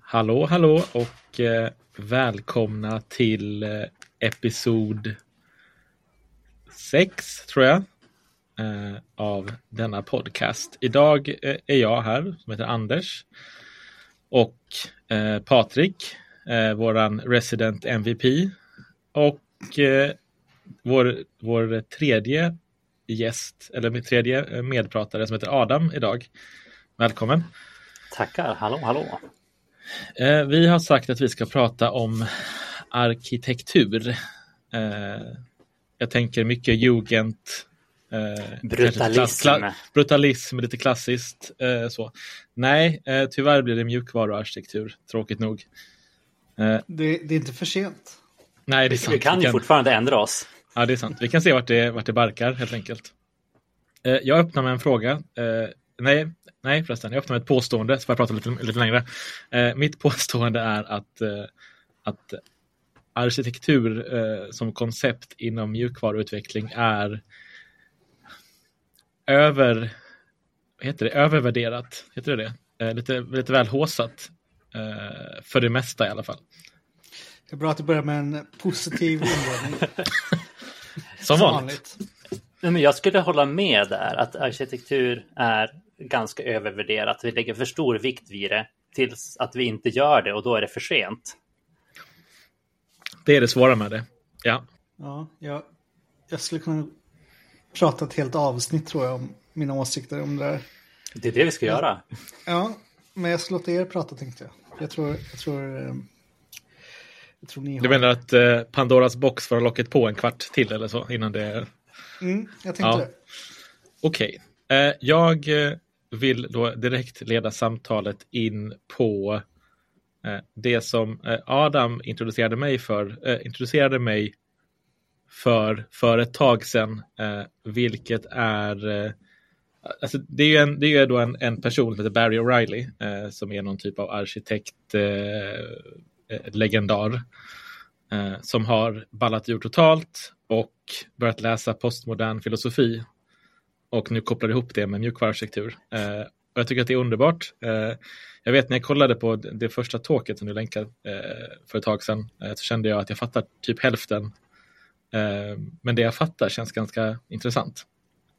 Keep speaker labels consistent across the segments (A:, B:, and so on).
A: Hallå, hallå och välkomna till episod 6 tror jag av denna podcast. Idag är jag här som heter Anders och Patrik, våran resident MVP och vår tredje gäst, eller min tredje medpratare som heter Adam idag. Välkommen.
B: Tackar, hallå.
A: Vi har sagt att vi ska prata om arkitektur. Jag tänker mycket jugend, brutalism, lite klassiskt. Så. Nej, tyvärr blir det mjukvaruarkitektur, tråkigt nog.
C: Det är inte för sent.
A: Nej, det är sant.
B: Vi kan ju fortfarande ändra oss.
A: Ja, det är sant. Vi kan se vart det barkar, helt enkelt. Jag öppnar med en fråga. Nej förresten, jag öppnar med ett påstående så får jag prata lite längre. Mitt påstående är att arkitektur som koncept inom mjukvaruutveckling är övervärderat. Heter det? Lite väl håsat för det mesta i alla fall.
C: Det är bra att du börjar med en positiv inledning.
A: Som vanligt.
B: Men jag skulle hålla med där att arkitektur är ganska övervärderat. Vi lägger för stor vikt vid det tills att vi inte gör det och då är det för sent.
A: Det är det svåra med det.
C: Ja, jag skulle kunna prata ett helt avsnitt tror jag om mina åsikter om det här.
B: Det är det vi ska göra.
C: Ja, men jag ska låta er prata tänkte jag. Jag tror ni har...
A: Du menar att Pandoras box får locket på en kvart till eller så innan det...
C: jag tänkte det.
A: Okej. Jag vill då direkt leda samtalet in på det som Adam introducerade mig för ett tag sedan, vilket är alltså det är ju då en person som heter Barry O'Reilly som är någon typ av arkitekt legendar som har ballat ur totalt och börjat läsa postmodern filosofi och nu kopplar ihop det med mjukvaruarkitektur. Och jag tycker att det är underbart. Jag vet när jag kollade på det första talket som du länkade för ett tag sedan så kände jag att jag fattar typ hälften. Men det jag fattar känns ganska intressant.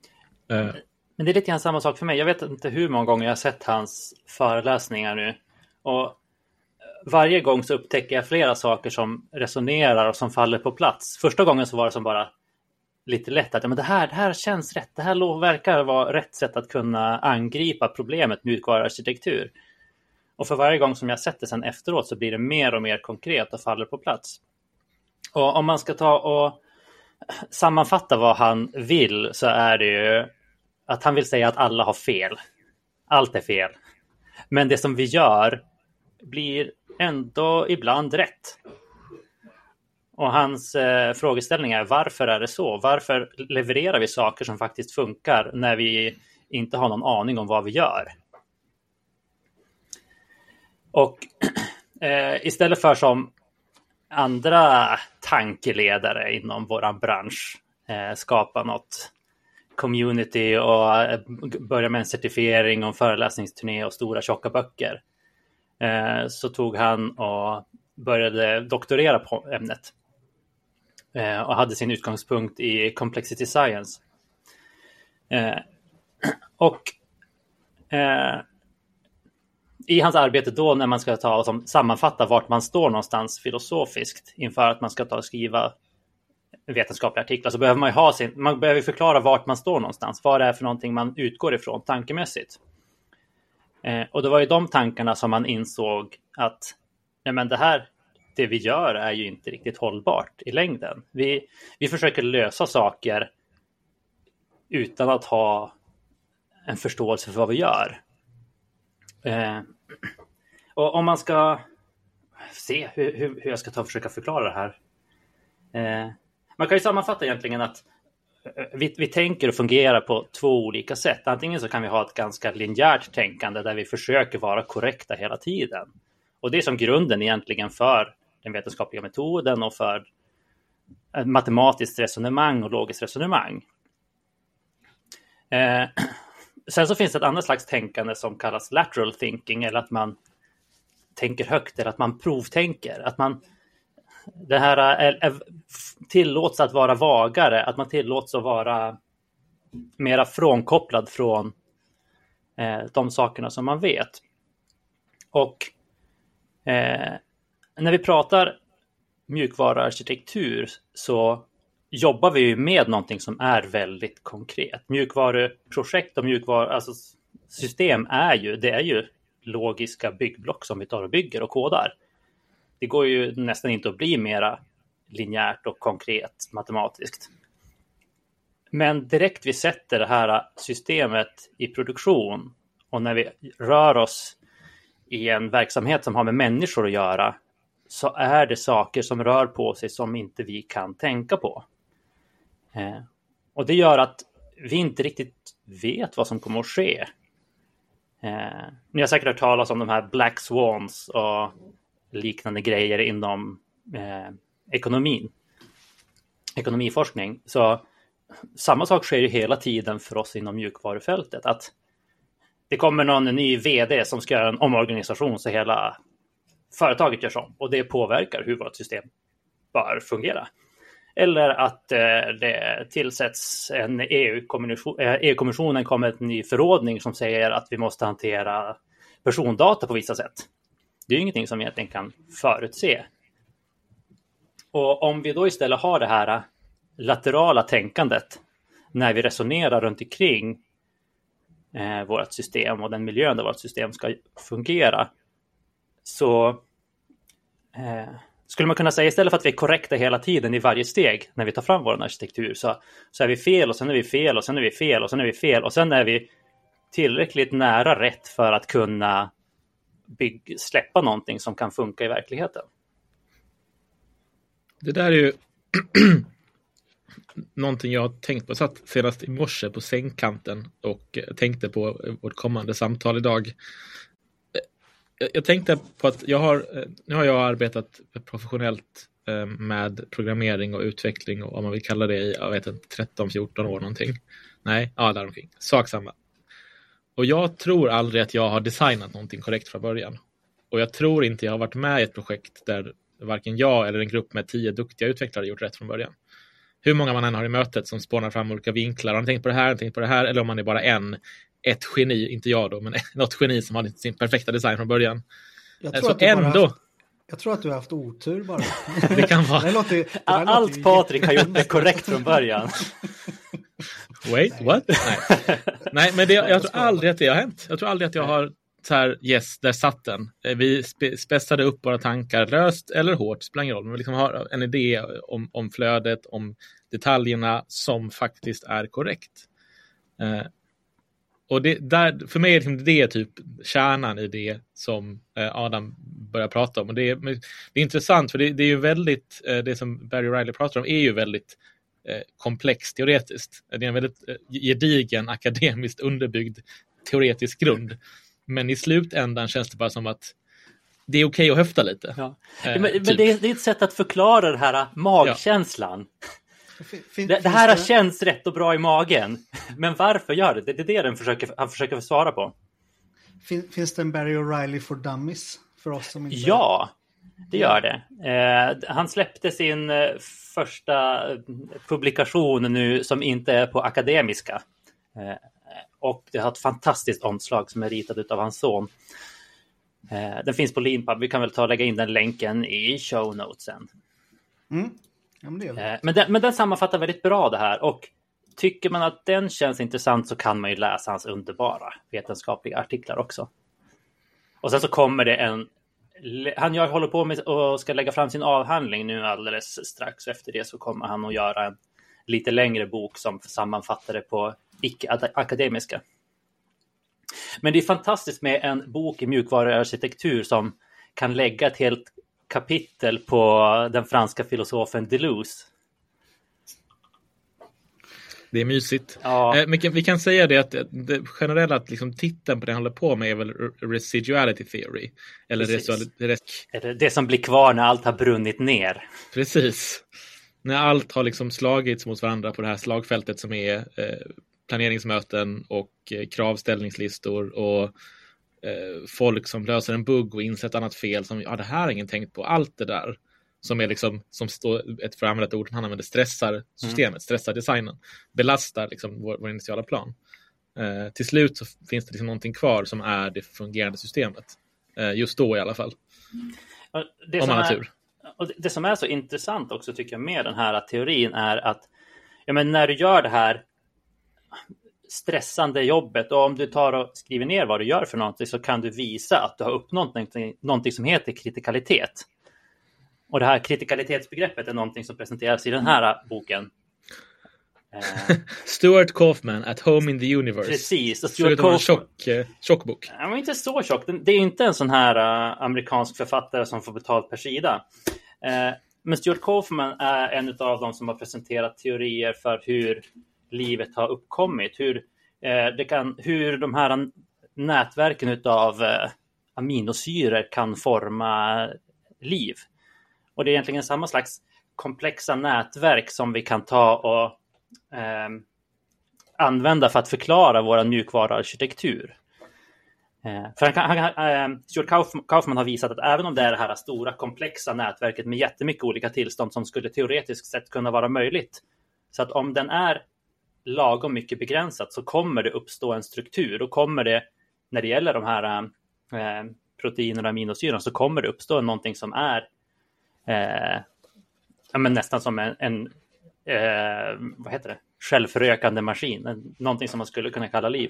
B: Men det är lite grann samma sak för mig. Jag vet inte hur många gånger jag har sett hans föreläsningar nu. Och varje gång så upptäcker jag flera saker som resonerar och som faller på plats. Första gången så var det som bara lite lätt att men det här känns rätt. Det här verkar vara rätt sätt att kunna angripa problemet med mjukvaruarkitektur. Och för varje gång som jag sett det sen efteråt så blir det mer och mer konkret och faller på plats. Och om man ska ta och sammanfatta vad han vill så är det ju att han vill säga att alla har fel. Allt är fel. Men det som vi gör blir ändå ibland rätt. Och hans frågeställning är varför är det så? Varför levererar vi saker som faktiskt funkar när vi inte har någon aning om vad vi gör? Och istället för som andra tankeledare inom våran bransch skapa något community och börja med en certifiering och en föreläsningsturné och stora tjocka böcker så tog han och började doktorera på ämnet och hade sin utgångspunkt i complexity science. Och i hans arbete då när man ska ta och sammanfatta vart man står någonstans filosofiskt inför att man ska ta och skriva vetenskapliga artiklar så behöver man ju man behöver förklara vart man står någonstans. Vad det är för någonting man utgår ifrån tankemässigt. Och det var ju de tankarna som man insåg att nej men det vi gör är ju inte riktigt hållbart i längden. Vi försöker lösa saker utan att ha en förståelse för vad vi gör. Och om man ska se hur jag ska ta och försöka förklara det här. Man kan ju sammanfatta egentligen att vi tänker och fungerar på två olika sätt. Antingen så kan vi ha ett ganska linjärt tänkande där vi försöker vara korrekta hela tiden. Och det är som grunden egentligen för den vetenskapliga metoden och för matematiskt resonemang och logiskt resonemang. Sen så finns det ett annat slags tänkande som kallas lateral thinking, eller att man tänker högt eller att man provtänker. Att man det här är tillåts att vara vagare, att man tillåts att vara mera frånkopplad från de sakerna som man vet. Och när vi pratar mjukvaruarkitektur så jobbar vi ju med någonting som är väldigt konkret. Mjukvaruprojekt och alltså system det är ju logiska byggblock som vi tar och bygger och kodar. Det går ju nästan inte att bli mera linjärt och konkret matematiskt. Men direkt vi sätter det här systemet i produktion och när vi rör oss i en verksamhet som har med människor att göra så är det saker som rör på sig som inte vi kan tänka på. Och det gör att vi inte riktigt vet vad som kommer att ske. Ni har säkert hört talas om de här Black Swans och liknande grejer inom ekonomiforskning. Så samma sak sker ju hela tiden för oss inom mjukvarufältet. Att det kommer någon ny vd som ska göra en omorganisation så hela företaget görs om. Och det påverkar hur vårt system bör fungera. Eller att det tillsätts en EU-kommissionen kommer en ny förordning som säger att vi måste hantera persondata på vissa sätt. Det är ju ingenting som vi egentligen kan förutse. Och om vi då istället har det här laterala tänkandet när vi resonerar runt omkring vårt system och den miljön där vårt system ska fungera, så skulle man kunna säga istället för att vi är korrekta hela tiden i varje steg när vi tar fram vår arkitektur så är vi fel och sen är vi fel och sen är vi fel och sen är vi fel och sen är vi tillräckligt nära rätt för att kunna släppa någonting som kan funka i verkligheten.
A: Det där är ju någonting jag har tänkt på. Jag satt senast i morse på sängkanten och tänkte på vårt kommande samtal idag. Jag tänkte på att nu har jag arbetat professionellt med programmering och utveckling och vad man vill kalla det i, jag vet inte, 13-14 år någonting. Nej, ja, däromkring. Sak samma. Och jag tror aldrig att jag har designat någonting korrekt från början. Och jag tror inte jag har varit med i ett projekt där varken jag eller en grupp med 10 duktiga utvecklare gjort rätt från början. Hur många man än har i mötet som spånar fram olika vinklar. Har man tänkt på det här, tänkt på det här, eller om man är bara ett geni, inte jag då, men något geni som har sin perfekta design från början.
C: Jag tror att du har haft otur bara.
A: Det kan vara.
B: Allt Patrik har gjort är korrekt från början.
A: Wait, what? Nej, men jag tror aldrig att det har hänt. Jag tror aldrig att jag har så här, yes, där satt den. Vi spetsade upp våra tankar, löst eller hårt, spelar ingen roll. Men vi liksom har en idé om flödet, om detaljerna som faktiskt är korrekt. Och för mig är det typ kärnan i det som Adam börjar prata om. Och det är intressant för det är ju väldigt, det som Barry Riley pratar om är ju väldigt komplext teoretiskt. Det är en väldigt gedigen, akademiskt underbyggd teoretisk grund. Men i slutändan känns det bara som att det är okej att höfta lite.
B: Ja. Men det är ett sätt att förklara det här magkänslan. Ja. Det här känns rätt och bra i magen. Men varför gör det? Det är det han försöker svara på.
C: Finns det en Barry O'Reilly for Dummies för oss som inte...
B: Ja, det gör det. Han släppte sin första publikation nu som inte är på akademiska. Och det har ett fantastiskt omslag som är ritat av hans son. Den finns på Leanpub. Vi kan väl lägga in den länken i show notesen.
C: Ja,
B: men den sammanfattar väldigt bra det här. Och tycker man att den känns intressant så kan man ju läsa hans underbara vetenskapliga artiklar också. Och sen så kommer det han håller på med och ska lägga fram sin avhandling nu alldeles strax. Efter det så kommer han att göra en lite längre bok som sammanfattar det på icke-akademiska. Men det är fantastiskt med en bok i mjukvaruarkitektur som kan lägga ett helt kapitel på den franska filosofen Deleuze.
A: Det är mysigt.
B: Ja.
A: Vi kan säga det att det generella att liksom titeln på det han håller på med är väl residuality theory. Eller
B: det som blir kvar när allt har brunnit ner.
A: Precis. När allt har liksom slagits mot varandra på det här slagfältet som är planeringsmöten och kravställningslistor och folk som löser en bugg och inser ett annat fel som, det här har ingen tänkt på. Allt det där som är liksom, som står, för att använda ett ord som han använder, stressar systemet, stressar designen, belastar liksom vår initiala plan. Till slut så finns det liksom någonting kvar som är det fungerande systemet. Just då i alla fall. Om man har tur.
B: Och det som är så intressant också tycker jag med den här teorin är att när du gör det här stressande jobbet och om du tar och skriver ner vad du gör för någonting så kan du visa att du har uppnått någonting som heter kritikalitet. Och det här kritikalitetsbegreppet är någonting som presenteras i den här boken.
A: Stuart Kauffman, At Home in the Universe.
B: Precis. Och
A: Stuart Kauffman, tjock bok.
B: Den var inte så tjock. Det är inte en sån här amerikansk författare som får betalt per sida. Men Stuart Kauffman är en av de som har presenterat teorier för hur livet har uppkommit. Hur de här nätverken av aminosyror kan forma liv. Och det är egentligen samma slags komplexa nätverk som vi kan ta och använda för att förklara vår mjukvaruarkitektur. Stuart Kauffman har visat att även om det är det här stora komplexa nätverket med jättemycket olika tillstånd som skulle teoretiskt sett kunna vara möjligt. Så att om den är lagom mycket begränsat så kommer det uppstå en struktur. Och kommer det, när det gäller de här proteiner och aminosyror, så kommer det uppstå någonting som är nästan som en vad heter det? Självförökande maskin. Någonting som man skulle kunna kalla liv.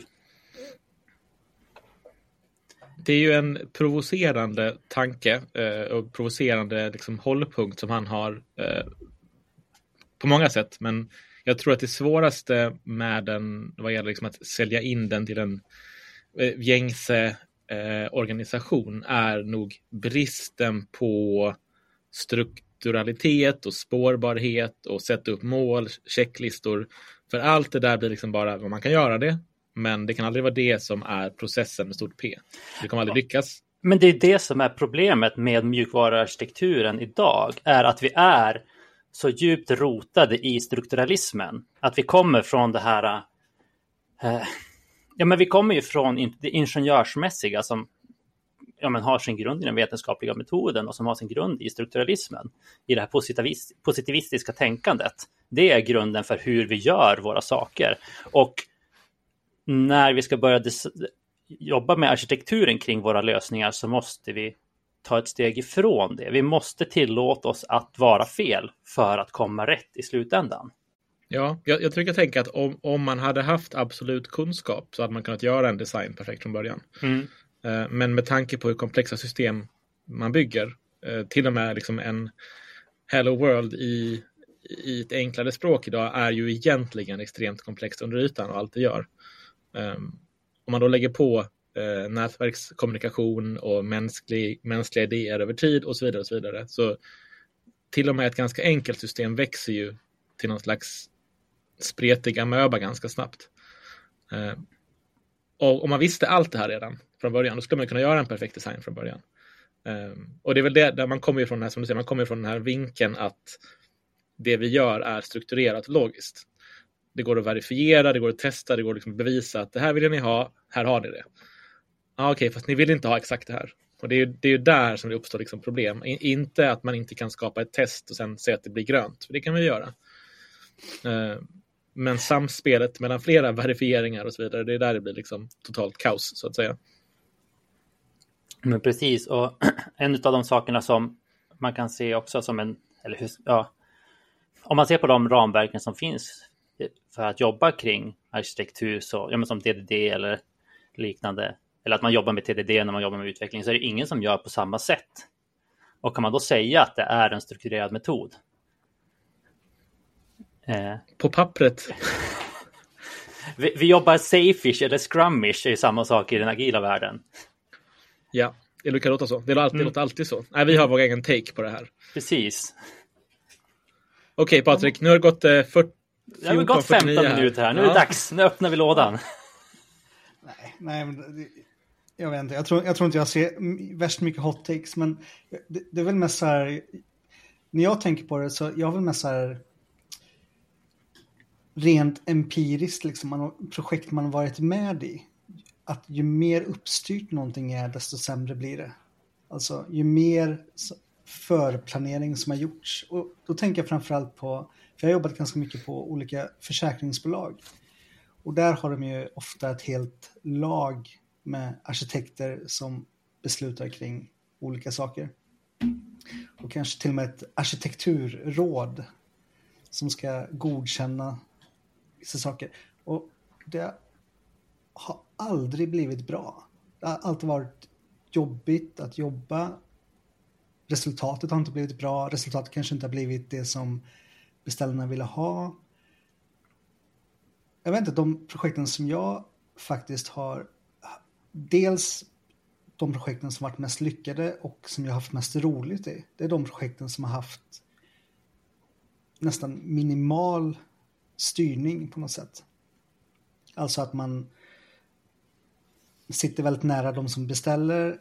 A: Det är ju en provocerande tanke och provocerande liksom hållpunkt som han har på många sätt. Men jag tror att det svåraste med den, vad gäller liksom att sälja in den till en gängse organisation, är nog bristen på strukturalitet och spårbarhet och sätta upp mål, checklistor. För allt det där blir liksom bara vad man kan göra det. Men det kan aldrig vara det som är processen med stort P. Det kommer aldrig lyckas.
B: Men det är det som är problemet med mjukvaruarkitekturen idag. Är att vi är så djupt rotade i strukturalismen. Att vi kommer från det här... vi kommer ju från det ingenjörsmässiga som har sin grund i den vetenskapliga metoden och som har sin grund i strukturalismen. I det här positivistiska tänkandet. Det är grunden för hur vi gör våra saker. Och när vi ska börja jobba med arkitekturen kring våra lösningar så måste vi ta ett steg ifrån det. Vi måste tillåta oss att vara fel för att komma rätt i slutändan.
A: Ja, jag tycker tänka att om man hade haft absolut kunskap så hade man kunnat göra en design perfekt från början. Men med tanke på hur komplexa system man bygger, till och med liksom en Hello World i ett enklare språk idag är ju egentligen extremt komplext under ytan och allt det gör. Om man då lägger på nätverkskommunikation och mänskliga idéer över tid och så vidare, så till och med ett ganska enkelt system växer ju till någon slags spretig amöba ganska snabbt. Och om man visste allt det här redan från början, då skulle man kunna göra en perfekt design från början. Och det är väl det där man kommer ifrån, som du säger, man kommer ifrån den här vinkeln att det vi gör är strukturerat och logiskt. Det går att verifiera, det går att testa, det går att liksom bevisa att det här vill ni ha, här har ni det. Okej, fast ni vill inte ha exakt det här. Och det är ju där som det uppstår liksom problem. Inte att man inte kan skapa ett test och sen säga att det blir grönt, för det kan vi göra. Men samspelet mellan flera verifieringar och så vidare, det är där det blir liksom totalt kaos, så att säga.
B: Men precis, och en av de sakerna som man kan se också som om man ser på de ramverken som finns för att jobba kring arkitektur, så som TDD eller liknande, eller att man jobbar med TDD när man jobbar med utveckling, så är det ingen som gör på samma sätt. Och kan man då säga att det är en strukturerad metod?
A: På pappret.
B: vi jobbar safe-ish eller scrum-ish, är ju samma sak i den agila världen.
A: Ja, det brukar låta så. Det låter alltid så. Nej, vi har vår egen take på det här.
B: Precis.
A: Okej, Patrik, nu har det gått 40.
B: Det har gått 15 minuter här. Nu är det dags. Nu öppnar vi lådan.
C: Nej, men jag vet inte. Jag tror inte jag ser värst mycket hot takes, men det är väl mest så här, när jag tänker på det, så jag har väl mest så här rent empiriskt liksom, projekt man har varit med i. att ju mer uppstyrt någonting är, desto sämre blir det. Alltså ju mer förplanering som har gjorts. Och då tänker jag framförallt på, för jag har jobbat ganska mycket på olika försäkringsbolag. Och där har de ju ofta ett helt lag med arkitekter som beslutar kring olika saker. Och kanske till och med ett arkitekturråd som ska godkänna vissa saker. Och det har aldrig blivit bra. Det har alltid varit jobbigt att jobba. Resultatet har inte blivit bra. Resultatet kanske inte har blivit det som beställarna ville ha. Jag vet inte, de projekten som jag faktiskt har, dels de projekten som varit mest lyckade och som jag har haft mest roligt i, det är de projekten som har haft nästan minimal styrning på något sätt. Alltså att man sitter väldigt nära de som beställer,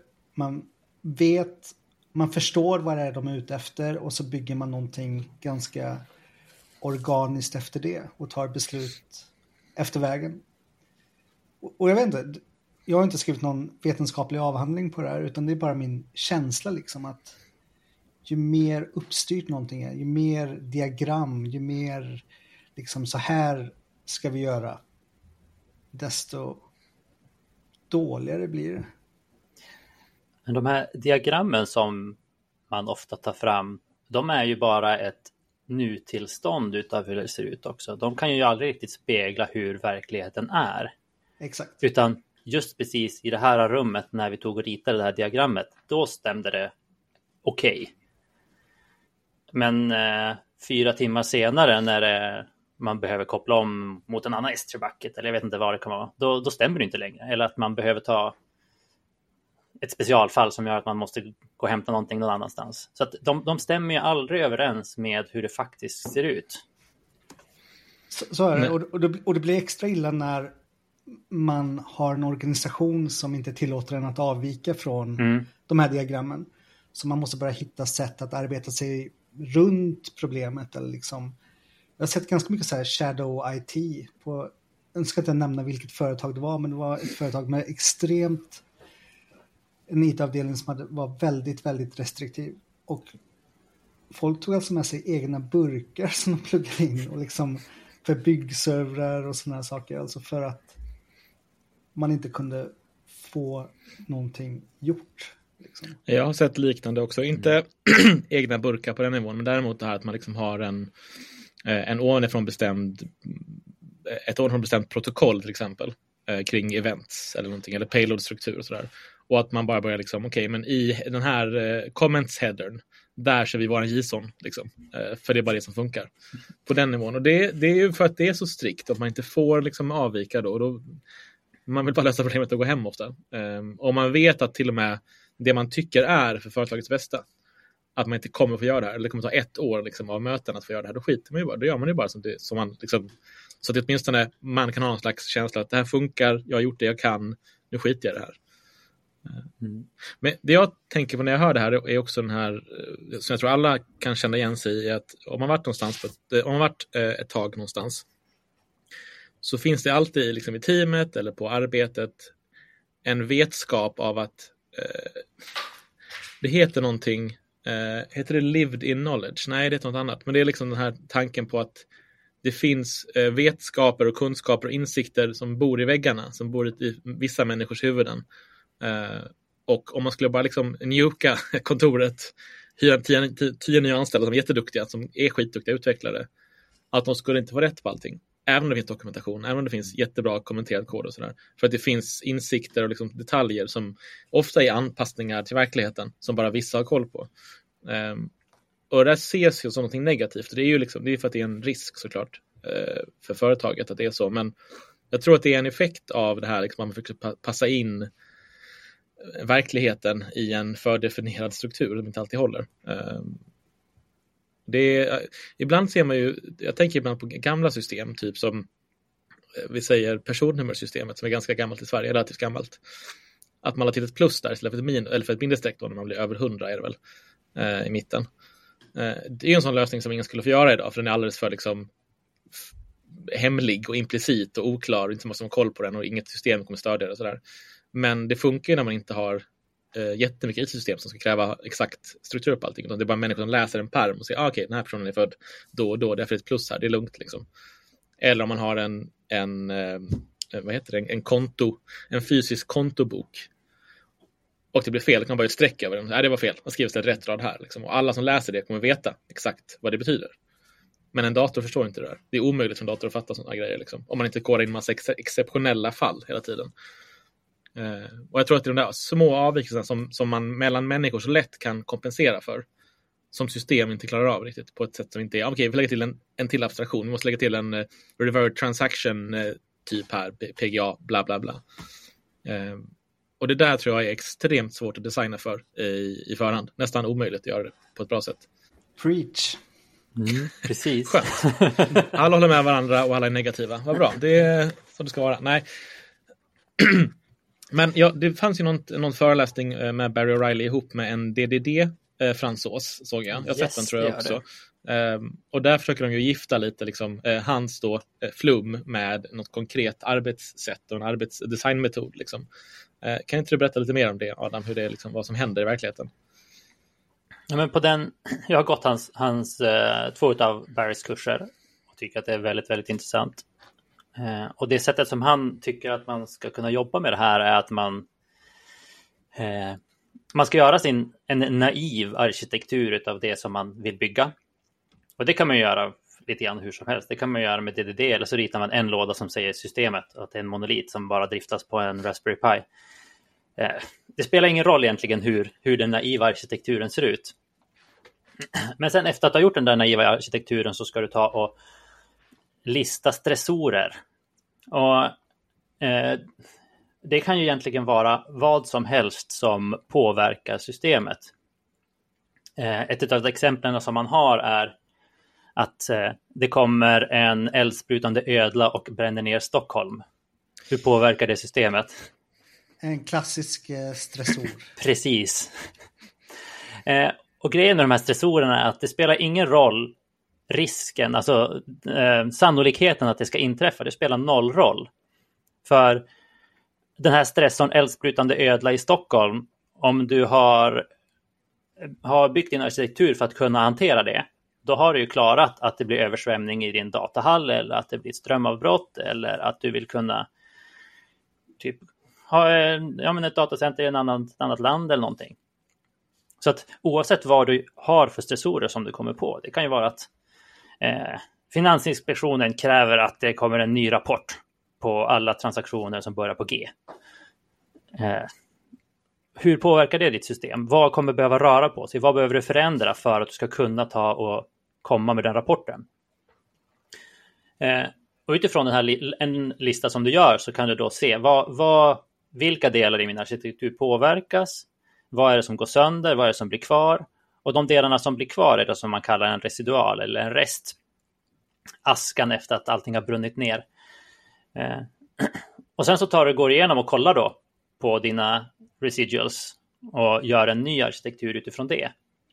C: man förstår vad det är de är ute efter och så bygger man någonting ganska organiskt efter det och tar beslut efter vägen. Och jag vet inte, jag har inte skrivit någon vetenskaplig avhandling på det här, utan det är bara min känsla liksom, att ju mer uppstyrt någonting är, ju mer diagram, ju mer liksom så här ska vi göra, desto dåligare blir det.
B: Men de här diagrammen som man ofta tar fram, de är ju bara ett nutillstånd utav hur det ser ut också. De kan ju aldrig riktigt spegla hur verkligheten är.
C: Exakt.
B: Utan just precis i det här rummet när vi tog och ritade det här diagrammet, då stämde det okej. Men 4 timmar senare när man behöver koppla om mot en annan S3 bucket, eller jag vet inte vad det kan vara, då stämmer det inte längre. Eller att man behöver ta ett specialfall som gör att man måste gå och hämta någonting någon annanstans. Så att de stämmer ju aldrig överens med hur det faktiskt ser ut.
C: Så är det. Och det blir extra illa när man har en organisation som inte tillåter en att avvika från de här diagrammen. Så man måste börja hitta sätt att arbeta sig runt problemet. Eller liksom. Jag har sett ganska mycket så här shadow IT. Jag ska inte nämna vilket företag det var, men det var ett företag med extremt, en IT-avdelning som var väldigt, väldigt restriktiv. Och folk tog alltså med sig egna burkar som de pluggade in och liksom för byggservrar och sådana här saker. Alltså för att man inte kunde få någonting gjort. Liksom.
A: Jag har sett liknande också. Inte egna burkar på den nivån, men däremot det här att man liksom har ett ovanifrån bestämt protokoll till exempel kring events eller någonting, eller payload-struktur och sådär. Och att man bara börjar liksom, okej, men i den här comments-headern, där kör vi vår JSON, liksom. För det är bara det som funkar. På den nivån. Och det är ju för att det är så strikt att man inte får liksom avvika då. Och då man vill bara lösa problemet och gå hem ofta. Och man vet att till och med det man tycker är för företagets bästa, att man inte kommer få göra det här, eller det kommer ta 1 år liksom, av möten att få göra det här, då skiter man ju bara. Då gör man ju bara som man liksom, så att åtminstone man kan ha någon slags känsla att det här funkar, jag har gjort det jag kan, nu skiter jag i det här. Men det jag tänker på när jag hör det här är också den här, som jag tror alla kan känna igen sig i, att om man varit ett tag någonstans, så finns det alltid liksom i teamet eller på arbetet en vetskap av att det heter någonting, heter det lived in knowledge? Nej, det är något annat. Men det är liksom den här tanken på att det finns vetskaper och kunskaper och insikter som bor i väggarna, som bor i vissa människors huvuden. Och om man skulle bara liksom njuka kontoret, hyra 10 nya anställda som är jätteduktiga, som är skitduktiga utvecklare, att de skulle inte få rätt på allting. Även om det finns dokumentation, även om det finns jättebra kommenterad kod och sådär. För att det finns insikter och liksom detaljer som ofta är anpassningar till verkligheten som bara vissa har koll på. Och det ses ju som något negativt. Det är ju liksom, det är för att det är en risk såklart för företaget att det är så. Men jag tror att det är en effekt av det här, liksom, att man försöker passa in verkligheten i en fördefinierad struktur som inte alltid håller. Ibland ser man ju, jag tänker ibland på gamla system, typ som vi säger personnummersystemet, som är ganska gammalt i Sverige, relativt gammalt. Att man har till ett plus där istället för ett bindestreck då, när man blir över 100 är det väl i mitten. Det är en sån lösning som ingen skulle få göra idag, för den är alldeles för liksom hemlig och implicit och oklar och inte måste ha koll på den och inget system kommer stödja det och sådär. Men det funkar ju när man inte har jättemycket IT-system som ska kräva exakt struktur på allting. Utan det är bara människor som läser en pärm och säger okej, den här personen är född då och då, därför är det ett plus här, det är lugnt liksom. Eller om man har en fysisk kontobok och det blir fel, då kan man bara ett streck över den. Nej, det var fel, man skriver ett rätt rad här liksom. Och alla som läser det kommer veta exakt vad det betyder. Men en dator förstår inte det där. Det är omöjligt för en dator att fatta sådana grejer liksom. Om man inte går in massa exceptionella fall hela tiden. Och jag tror att det är de där små avvikelserna som man mellan människor så lätt kan kompensera för, som system inte klarar av riktigt på ett sätt som inte är okej, vi får lägga till en till abstraktion, vi måste lägga till en revert transaction typ här, PGA, bla bla bla. Och det där tror jag är extremt svårt att designa för i förhand, nästan omöjligt att göra det på ett bra sätt.
C: Preach.
B: Precis.
A: Skönt. Alla håller med varandra och alla är negativa, vad bra, det är så det ska vara. Nej. Men ja, det fanns ju någon föreläsning med Barry O'Reilly ihop med en DDD-fransos, såg jag. Jag har sett den tror jag också. Och där försöker de ju gifta lite liksom, hans då flum med något konkret arbetssätt och en arbetsdesignmetod. Liksom. Kan inte du berätta lite mer om det, Adam, hur det är, liksom, vad som händer i verkligheten?
B: Ja, men jag har gått hans 2 av Barrys kurser och tycker att det är väldigt, väldigt intressant. Och det sättet som han tycker att man ska kunna jobba med det här är att man ska göra en naiv arkitektur av det som man vill bygga. Och det kan man göra lite grann hur som helst. Det kan man göra med DDD, eller så ritar man en låda som säger systemet, att det är en monolit som bara driftas på en Raspberry Pi. Det spelar ingen roll egentligen hur den naiva arkitekturen ser ut. Men sen efter att ha gjort den där naiva arkitekturen så ska du ta och lista stressorer. Och det kan ju egentligen vara vad som helst som påverkar systemet. Ett av exemplen som man har är att det kommer en eldsprutande ödla och bränner ner Stockholm. Hur påverkar det systemet?
C: En klassisk stressor.
B: Precis. Och grejen med de här stressorerna är att det spelar ingen roll risken, alltså sannolikheten att det ska inträffa, det spelar noll roll. För den här stressorn eldsprutande ödla i Stockholm, om du har byggt din arkitektur för att kunna hantera det, då har du ju klarat att det blir översvämning i din datahall, eller att det blir strömavbrott, eller att du vill kunna typ ha ett datacenter i ett annat land eller någonting. Så att oavsett vad du har för stressorer som du kommer på, det kan ju vara att Finansinspektionen kräver att det kommer en ny rapport på alla transaktioner som börjar på G. Hur påverkar det ditt system? Vad kommer behöva röra på sig? Vad behöver du förändra för att du ska kunna ta och komma med den rapporten? Och utifrån den här en lista som du gör så kan du då se vilka delar i min arkitektur påverkas, vad är det som går sönder, vad är det som blir kvar, och de delarna som blir kvar är det som man kallar en residual eller en rest, askan efter att allting har brunnit ner. Och sen så går du igenom och kollar då på dina residuals och gör en ny arkitektur utifrån det.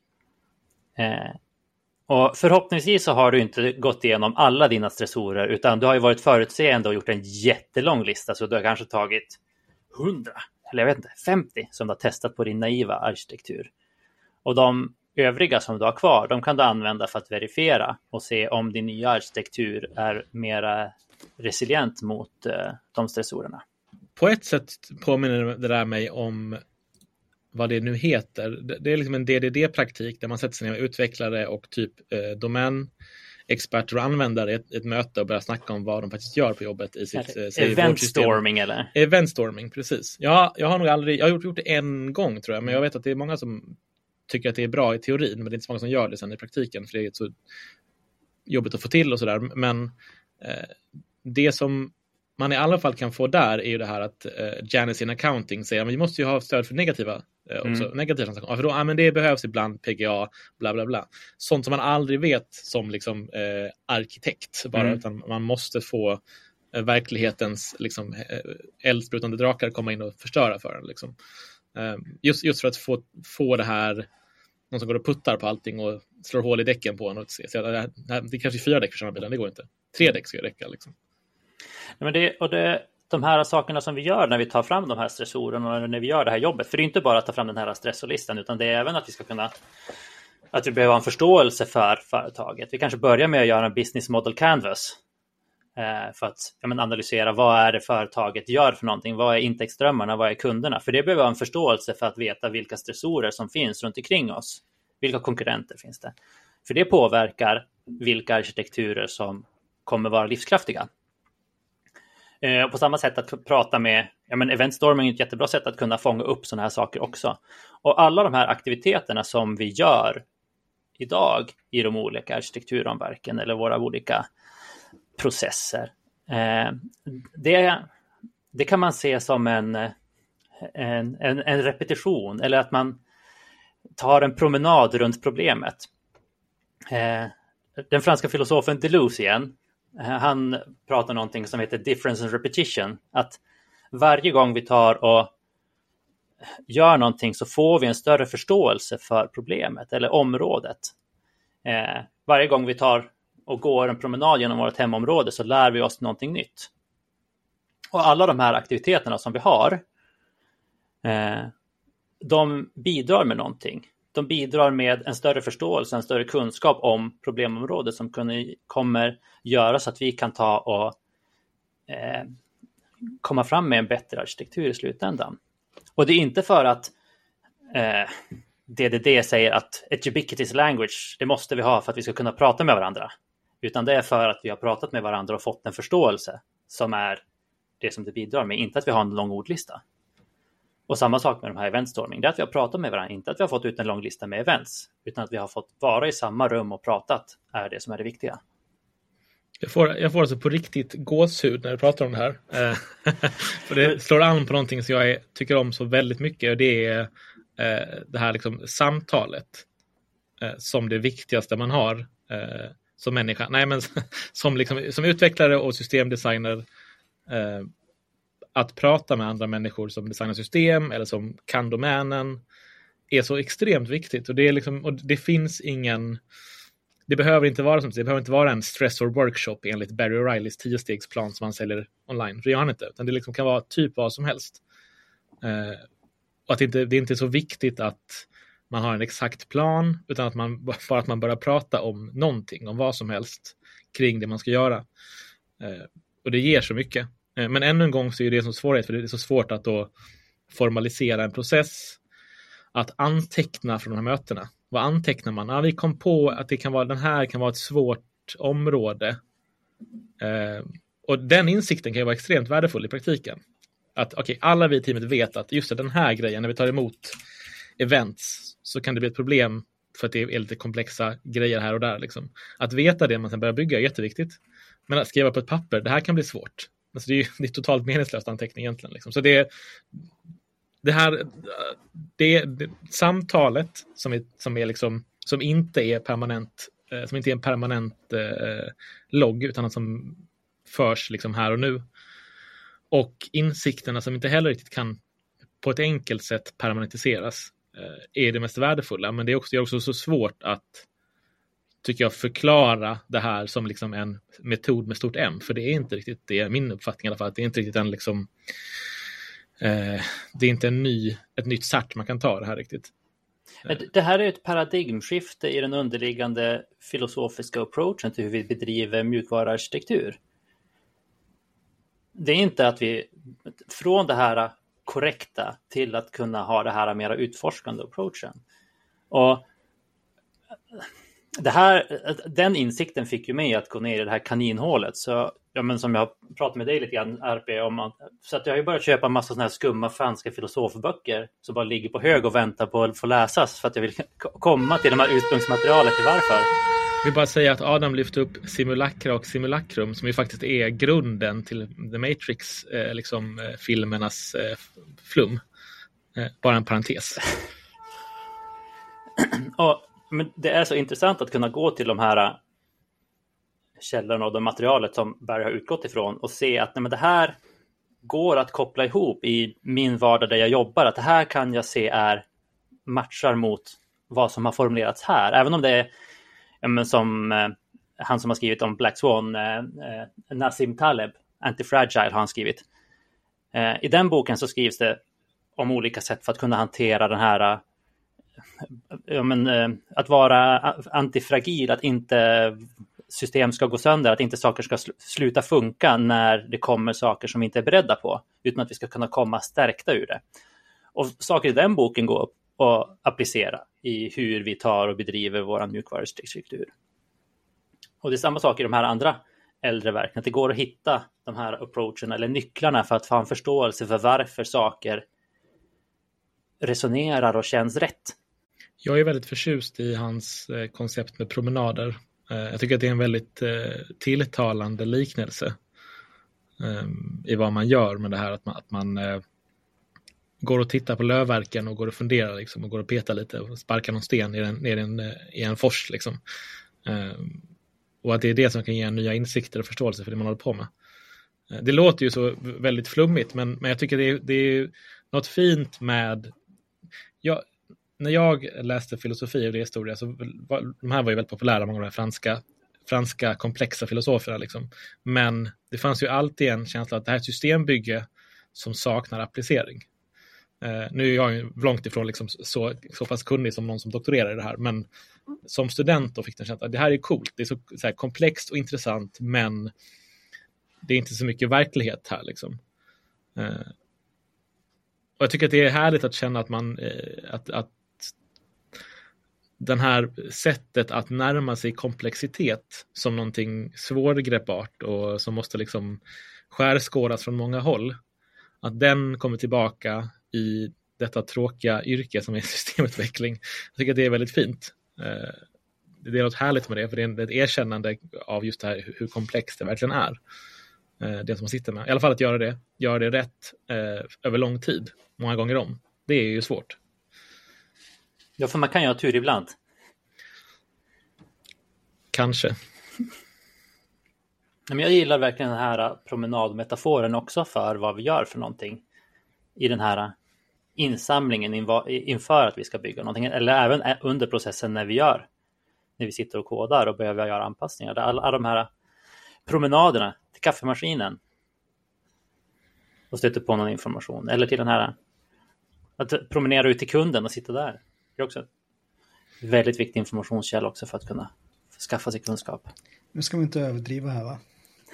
B: Och förhoppningsvis så har du inte gått igenom alla dina stressorer, utan du har ju varit förutseende och gjort en jättelång lista, så du har kanske tagit 100 eller jag vet inte, 50 som du har testat på din naiva arkitektur. Och de övriga som du har kvar, de kan du använda för att verifiera och se om din nya arkitektur är mer resilient mot de stressorerna.
A: På ett sätt påminner det där mig om vad det nu heter. Det är liksom en DDD-praktik där man sätter sig ner med utvecklare och typ domänexperter och användare i ett möte och börjar snacka om vad de faktiskt gör på jobbet i sitt
B: eventstorming eller?
A: Eventstorming, precis. Jag har nog aldrig, jag har gjort det en gång tror jag, men jag vet att det är många som tycker att det är bra i teorin, men det är inte så många som gör det sen i praktiken, för det är så jobbigt att få till och sådär. Men det som man i alla fall kan få där är ju det här att Janice in accounting säger att vi måste ju ha stöd för negativa också, negativa transaktioner. För då, men det behövs ibland PGA, bla bla bla. Sånt som man aldrig vet som liksom arkitekt bara, utan man måste få verklighetens liksom eldsprutande drakar komma in och förstöra för den liksom. Just för att få det här någon som går och puttar på allting och slår hål i däcken på en och se. Så det är kanske 4 däck för samma bilen, det går inte. 3 däck ska räcka liksom.
B: Ja, men de här sakerna som vi gör när vi tar fram de här stressorerna och när vi gör det här jobbet, för det är inte bara att ta fram den här stressorlistan, utan det är även att vi ska kunna, att vi behöver ha en förståelse för företaget. Vi kanske börjar med att göra en business model canvas för att analysera vad är det företaget gör för någonting, vad är intäktsströmmarna, vad är kunderna, för det behöver ha en förståelse för att veta vilka stressorer som finns runt omkring oss, vilka konkurrenter finns det, för det påverkar vilka arkitekturer som kommer vara livskraftiga. På samma sätt att prata med, eventstorming är ett jättebra sätt att kunna fånga upp sådana här saker också. Och alla de här aktiviteterna som vi gör idag i de olika arkitekturramverken eller våra olika processer, det kan man se som en repetition, eller att man tar en promenad runt problemet. Den franska filosofen Deleuze igen, han pratar någonting som heter difference and repetition. Att varje gång vi tar och gör någonting så får vi en större förståelse för problemet eller området. Varje gång vi tar och går en promenad genom vårt hemområde så lär vi oss någonting nytt. Och alla de här aktiviteterna som vi har, de bidrar med någonting. De bidrar med en större förståelse, en större kunskap om problemområdet som kommer göra så att vi kan ta och komma fram med en bättre arkitektur i slutändan. Och det är inte för att DDD säger att ett ubiquitous language, det måste vi ha för att vi ska kunna prata med varandra. Utan det är för att vi har pratat med varandra och fått en förståelse som är det som det bidrar med, inte att vi har en lång ordlista. Och samma sak med de här eventstorming, det är att vi har pratat med varandra, inte att vi har fått ut en lång lista med events, utan att vi har fått vara i samma rum och pratat är det som är det viktiga.
A: Jag får alltså på riktigt gåshud när du pratar om det här. För det slår an på någonting som jag tycker om så väldigt mycket, och det är det här liksom samtalet som det viktigaste man har som människa. Nej, men som utvecklare och systemdesigner, att prata med andra människor som designar system eller som kan domänen är så extremt viktigt. Och det är liksom, och det finns ingen, det behöver inte vara som det behöver inte vara en stressor workshop enligt Barry O'Reillys 10-stegsplan som man säljer online. Det gör han inte, utan det liksom kan vara typ vad som helst. Och att det är inte så viktigt att man har en exakt plan, utan att man börjar prata om någonting, om vad som helst kring det man ska göra. Och det ger så mycket. Men ännu en gång så är det som svårighet, för det är så svårt att då formalisera en process, att anteckna från de här mötena. Vad antecknar man? Vi kom på att den här kan vara ett svårt område. Och den insikten kan ju vara extremt värdefull i praktiken. Att alla vi i teamet vet att just den här grejen, när vi tar emot events, så kan det bli ett problem för att det är lite komplexa grejer här och där. Liksom. Att veta det man sen börjar bygga är jätteviktigt. Men att skriva på ett papper, det här kan bli svårt. Alltså det är totalt meningslöst anteckning egentligen. Liksom. Så det samtalet som är liksom, som inte är permanent, som inte är en permanent logg, utan som förs liksom här och nu. Och insikterna som inte heller riktigt kan på ett enkelt sätt permanentiseras är det mest värdefulla. Men det är också så svårt att, tycker jag, förklara det här som liksom en metod med stort M. För det är inte riktigt, det är min uppfattning i alla fall, att det är inte riktigt en liksom, det är inte ett nytt cert man kan ta det här riktigt.
B: Det här är ett paradigmskifte i den underliggande filosofiska approachen till hur vi bedriver mjukvaruarkitektur. Det är inte att vi från det här korrekta till att kunna ha det här mera utforskande approachen. Och den insikten fick ju mig att gå ner i det här kaninhålet. Så som jag pratade med dig lite grann, RP, om, så att jag har ju börjat köpa en massa såna här skumma franska filosofböcker som bara ligger på hög och väntar på att få läsas, för att jag vill komma till de här ursprungsmaterialet till varför.
A: Jag vill bara säga att Adam lyfte upp simulakra och simulakrum, som ju faktiskt är grunden till The Matrix, filmernas flum. Bara en parentes.
B: Men det är så intressant att kunna gå till de här källorna och det materialet som Barry har utgått ifrån och se att det här går att koppla ihop i min vardag där jag jobbar. Att det här kan jag se matchar mot vad som har formulerats här. Även om det är som han som har skrivit om Black Swan, Nassim Taleb, Anti-Fragile har han skrivit. I den boken så skrivs det om olika sätt för att kunna hantera den här att vara antifragil, att inte system ska gå sönder, att inte saker ska sluta funka när det kommer saker som vi inte är beredda på, utan att vi ska kunna komma stärkta ur det. Och saker i den boken går att applicera i hur vi tar och bedriver vår mjukvarustruktur. Och det är samma sak i de här andra äldre verken, att det går att hitta de här approachen eller nycklarna för att få en förståelse för varför saker resonerar och känns rätt. Jag
A: är väldigt förtjust i hans koncept med promenader. Jag tycker att det är en väldigt tilltalande liknelse i vad man gör med det här, att man går och tittar på lövverken och går och funderar liksom, och går och petar lite och sparkar någon sten ner i en fors liksom. Och att det är det som kan ge nya insikter och förståelse för det man håller på med. Det låter ju så väldigt flummigt, men jag tycker det är något fint med... När jag läste filosofi och historia så de här var ju väldigt populära, många av de här franska komplexa filosoferna liksom. Men det fanns ju alltid en känsla att det här är ett systembygge som saknar applicering. Nu är jag ju långt ifrån liksom så pass kunnig som någon som doktorerar i det här, men som student då fick den känslan att det här är coolt, det är så här komplext och intressant, men det är inte så mycket verklighet här liksom. Och jag tycker att det är härligt att känna att man att den här sättet att närma sig komplexitet som någonting svårgreppbart och som måste liksom skärskådas från många håll, att den kommer tillbaka i detta tråkiga yrke som är systemutveckling. Jag tycker att det är väldigt fint. Det är något härligt med det, för det är ett erkännande av just det här hur komplext det verkligen är. Det som man sitter med. I alla fall att göra det rätt över lång tid, många gånger om. Det är ju svårt.
B: Ja, för man kan ju ha tur ibland.
A: Kanske.
B: Men jag gillar verkligen den här promenadmetaforen också för vad vi gör för någonting i den här insamlingen inför att vi ska bygga någonting, eller även under processen när vi sitter och kodar och behöver göra anpassningar. Alla de här promenaderna till kaffemaskinen och stöter på någon information, eller till den här att promenera ut till kunden och sitta där. Det är också en väldigt viktig informationskälla också för att kunna skaffa sig kunskap.
C: Nu ska vi inte överdriva här, va?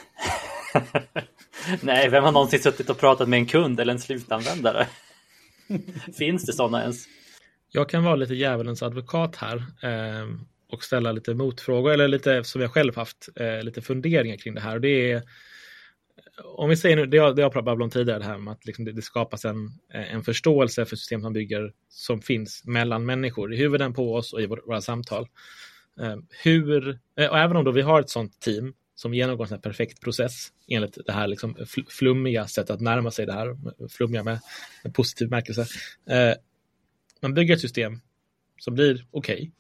B: Nej, vem har någonsin suttit och pratat med en kund eller en slutanvändare? Finns det sådana ens?
A: Jag kan vara lite djävulens advokat här och ställa lite motfrågor, eller lite som jag själv haft lite funderingar kring det här. Och det är, om vi säger nu, det jag pratade om tidigare, det här med att liksom det skapas en förståelse för system som bygger, som finns mellan människor i huvuden på oss och i våra samtal. Och även om då vi har ett sånt team som genomgår en sån här perfekt process enligt det här liksom flummiga sättet att närma sig det här, flummiga med positiv märkelse. Man bygger ett system som blir okej.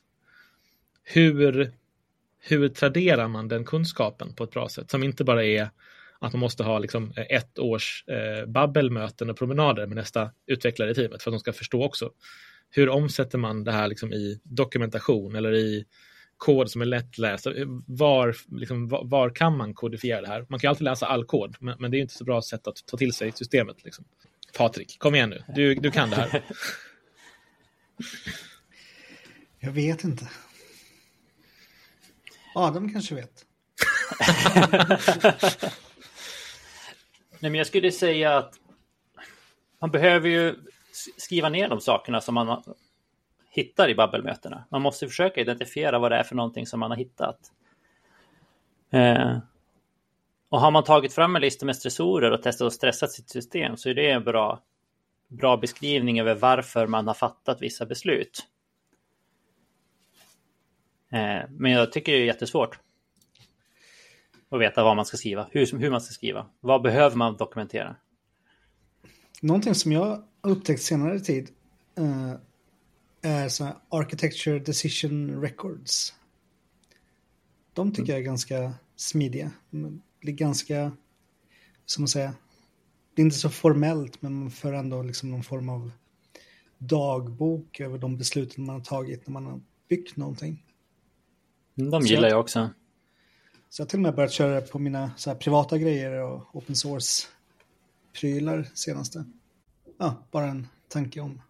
A: Hur traderar man den kunskapen på ett bra sätt, som inte bara är att man måste ha liksom 1 års babbelmöten och promenader med nästa utvecklare i teamet för att de ska förstå också. Hur omsätter man det här liksom i dokumentation eller i kod som är lättläst? Var kan man kodifiera det här? Man kan alltid läsa all kod, men det är inte så bra sätt att ta till sig systemet. Liksom. Patrik, kom igen nu. Du kan det här.
C: Jag vet inte. Adam kanske vet.
B: Nej, men jag skulle säga att man behöver ju skriva ner de sakerna som man hittar i babbelmötena. Man måste försöka identifiera vad det är för någonting som man har hittat. Och har man tagit fram en lista med stressorer och testat och stressat sitt system, så är det en bra beskrivning över varför man har fattat vissa beslut. Men jag tycker det är jättesvårt att veta vad man ska skriva, hur man ska skriva. Vad behöver man dokumentera?
C: Någonting som jag har upptäckt senare tid är så här Architecture Decision Records. De tycker jag är ganska smidiga. Det är ganska, som man säger, det är inte så formellt, men man för ändå liksom någon form av dagbok över de besluten man har tagit när man har byggt någonting.
B: De gillar jag också.
C: Så jag har till och med börjat köra på mina så här privata grejer och open source-prylar senaste. Ja, bara en tanke om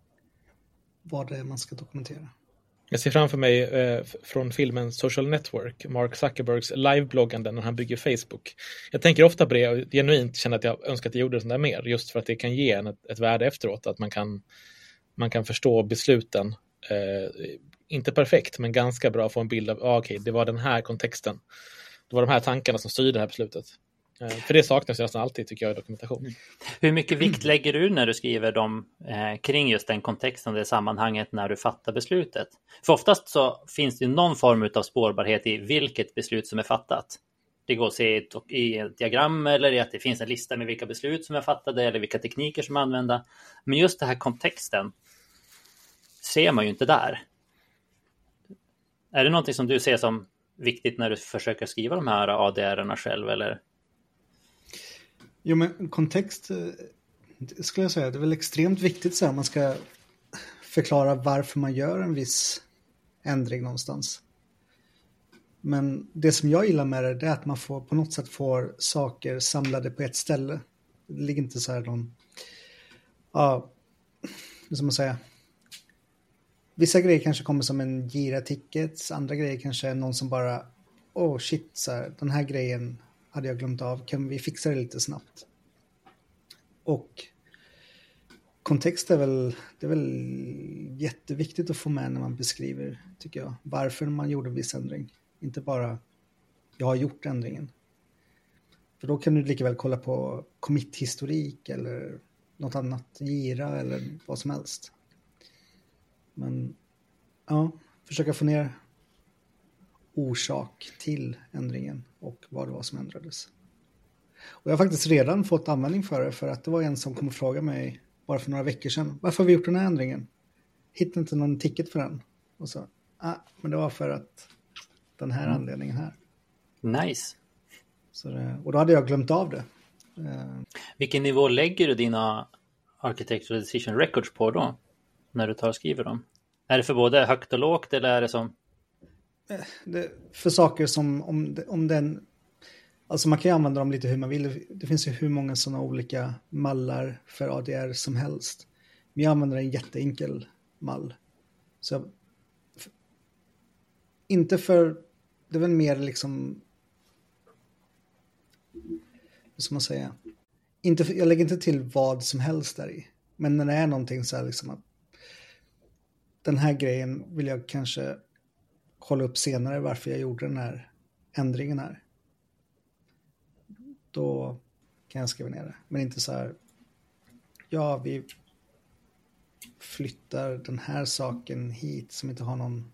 C: vad det är man ska dokumentera.
A: Jag ser framför mig från filmen Social Network, Mark Zuckerbergs livebloggande när han bygger Facebook. Jag tänker ofta på det och genuint känner att jag önskar att jag gjorde sånt där mer, just för att det kan ge en ett värde efteråt, att man kan förstå besluten. Inte perfekt, men ganska bra, få en bild av okej, det var den här kontexten. Det var de här tankarna som styrde det här beslutet. För det saknas nästan alltid, tycker jag, i dokumentation.
B: Hur mycket vikt lägger du när du skriver dem kring just den kontexten, det sammanhanget när du fattar beslutet? För oftast så finns det någon form av spårbarhet i vilket beslut som är fattat. Det går att se i ett diagram eller i att det finns en lista med vilka beslut som är fattade eller vilka tekniker som är använda. Men just den här kontexten ser man ju inte där. Är det någonting som du ser som viktigt när du försöker skriva de här ADR-erna själv, eller?
C: Jo, men kontext skulle jag säga, det är väl extremt viktigt så här, man ska förklara varför man gör en viss ändring någonstans. Men det som jag gillar med det är att man får på något sätt får saker samlade på ett ställe. Det ligger inte så här någon, ja, hur ska man säga? Vissa grejer kanske kommer som en gira-ticket, andra grejer kanske är någon som bara, shit, så här, den här grejen hade jag glömt av, kan vi fixa det lite snabbt? Och kontext är väl jätteviktigt att få med när man beskriver, tycker jag, varför man gjorde en viss ändring. Inte bara, jag har gjort ändringen. För då kan du lika väl kolla på commit-historik eller något annat, gira eller vad som helst. Men ja, försöka få ner orsak till ändringen och vad det var som ändrades. Och jag har faktiskt redan fått användning för det, för att det var en som kom och frågade mig bara för några veckor sedan, varför har vi gjort den här ändringen? Hittade inte någon ticket för den. Och så, men det var för att den här anledningen här.
B: Nice.
C: Och då hade jag glömt av det.
B: Vilken nivå lägger du dina Architectural Decision Records på då? När du tar och skriver dem? Är det för både högt och lågt, eller är det som?
C: För saker som om den, alltså man kan ju använda dem lite hur man vill. Det finns ju hur många sådana olika mallar för ADR som helst. Men jag använder en jätteenkel mall. Så inte för, det är väl mer liksom, hur ska man säga? Jag lägger inte till vad som helst där i. Men när det är någonting så här liksom att den här grejen vill jag kanske kolla upp senare varför jag gjorde den här ändringen här. Då kan jag skriva ner det. Men inte så här, ja, vi flyttar den här saken hit som inte har någon.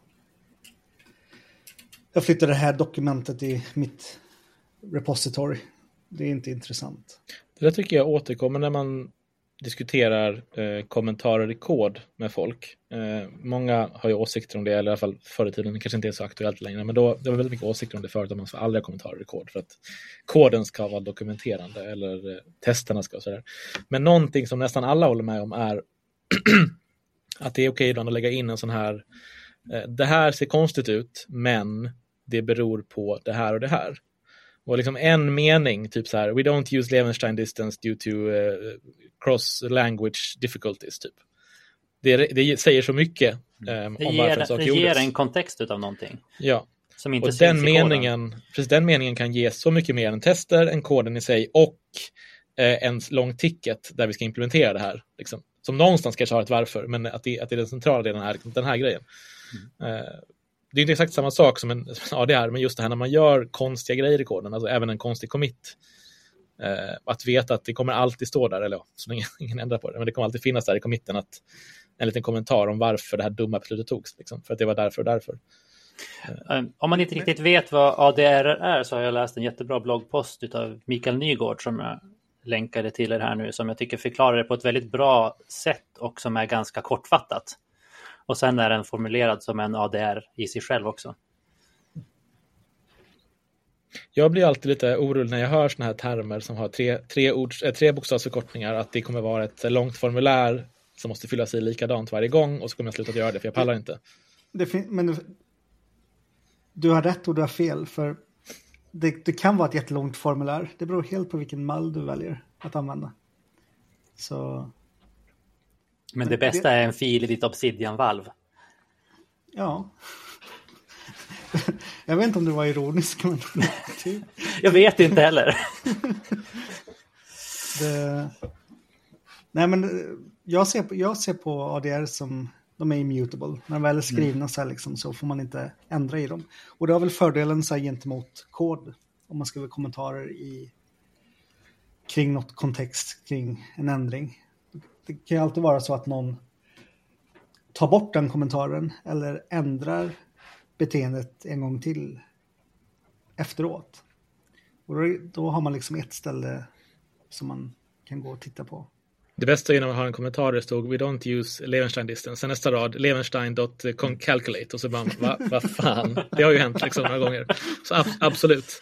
C: Jag flyttar det här dokumentet i mitt repository. Det är inte intressant.
A: Det där tycker jag återkommer när man diskuterar kommentarer i kod med folk. Många har ju åsikter om det, eller i alla fall förr i tiden, det kanske inte är så aktuellt längre, men då det var väldigt mycket åsikter om det förut, att man ska aldrig ha kommentarer i kod för att koden ska vara dokumenterande eller testerna ska och sådär. Men någonting som nästan alla håller med om är att det är okej ibland att lägga in en sån här det här ser konstigt ut, men det beror på det här och det här. Och liksom en mening, typ så här, we don't use Levenstein distance due to cross language difficulties, typ. Det säger så mycket om varför en sak gjordes. Det ger en
B: kontext utav någonting.
A: Ja.
B: Som inte
A: och den meningen kan ge så mycket mer än tester, än koden i sig och en lång ticket där vi ska implementera det här. Liksom. Som någonstans kanske har ett varför, men att det är den centrala delen här, den här grejen. Det är inte exakt samma sak som en ADR, men just det här när man gör konstiga grejer i koden, alltså även en konstig commit. Att veta att det kommer alltid stå där, eller så länge ingen ändrar på det, men det kommer alltid finnas där i committen att en liten kommentar om varför det här dumma beslutet togs, liksom, för att det var därför och därför.
B: Om man inte riktigt vet vad ADR är, så har jag läst en jättebra bloggpost utav Mikael Nygård som jag länkade till er här nu, som jag tycker förklarar det på ett väldigt bra sätt och som är ganska kortfattat. Och sen är den formulerad som en ADR i sig själv också.
A: Jag blir alltid lite orolig när jag hör såna här termer som har tre bokstavsförkortningar, att det kommer vara ett långt formulär som måste fyllas i likadant varje gång och så kommer jag sluta att göra det för jag pallar inte.
C: Du har rätt och du har fel, för det kan vara ett jättelångt formulär. Det beror helt på vilken mall du väljer att använda. Så...
B: Men det bästa är en fil i ditt Obsidian-valv.
C: Ja. Jag vet inte om det var ironisk, men...
B: Jag vet inte heller.
C: Nej, men jag ser på ADR som de är immutable. När de väl är skrivna så, här liksom, så får man inte ändra i dem. Och det har väl fördelen så här, gentemot kod. Om man skriver kommentarer kring något kontext, kring en ändring. Det kan ju alltid vara så att någon tar bort den kommentaren eller ändrar beteendet en gång till efteråt. Och då har man liksom ett ställe som man kan gå och titta på.
A: Det bästa är när man har en kommentar där det stod "We don't use Levenstein distance". Sen nästa rad Levenstein.calculate och så bara, vad fan? Det har ju hänt liksom några gånger. Så absolut.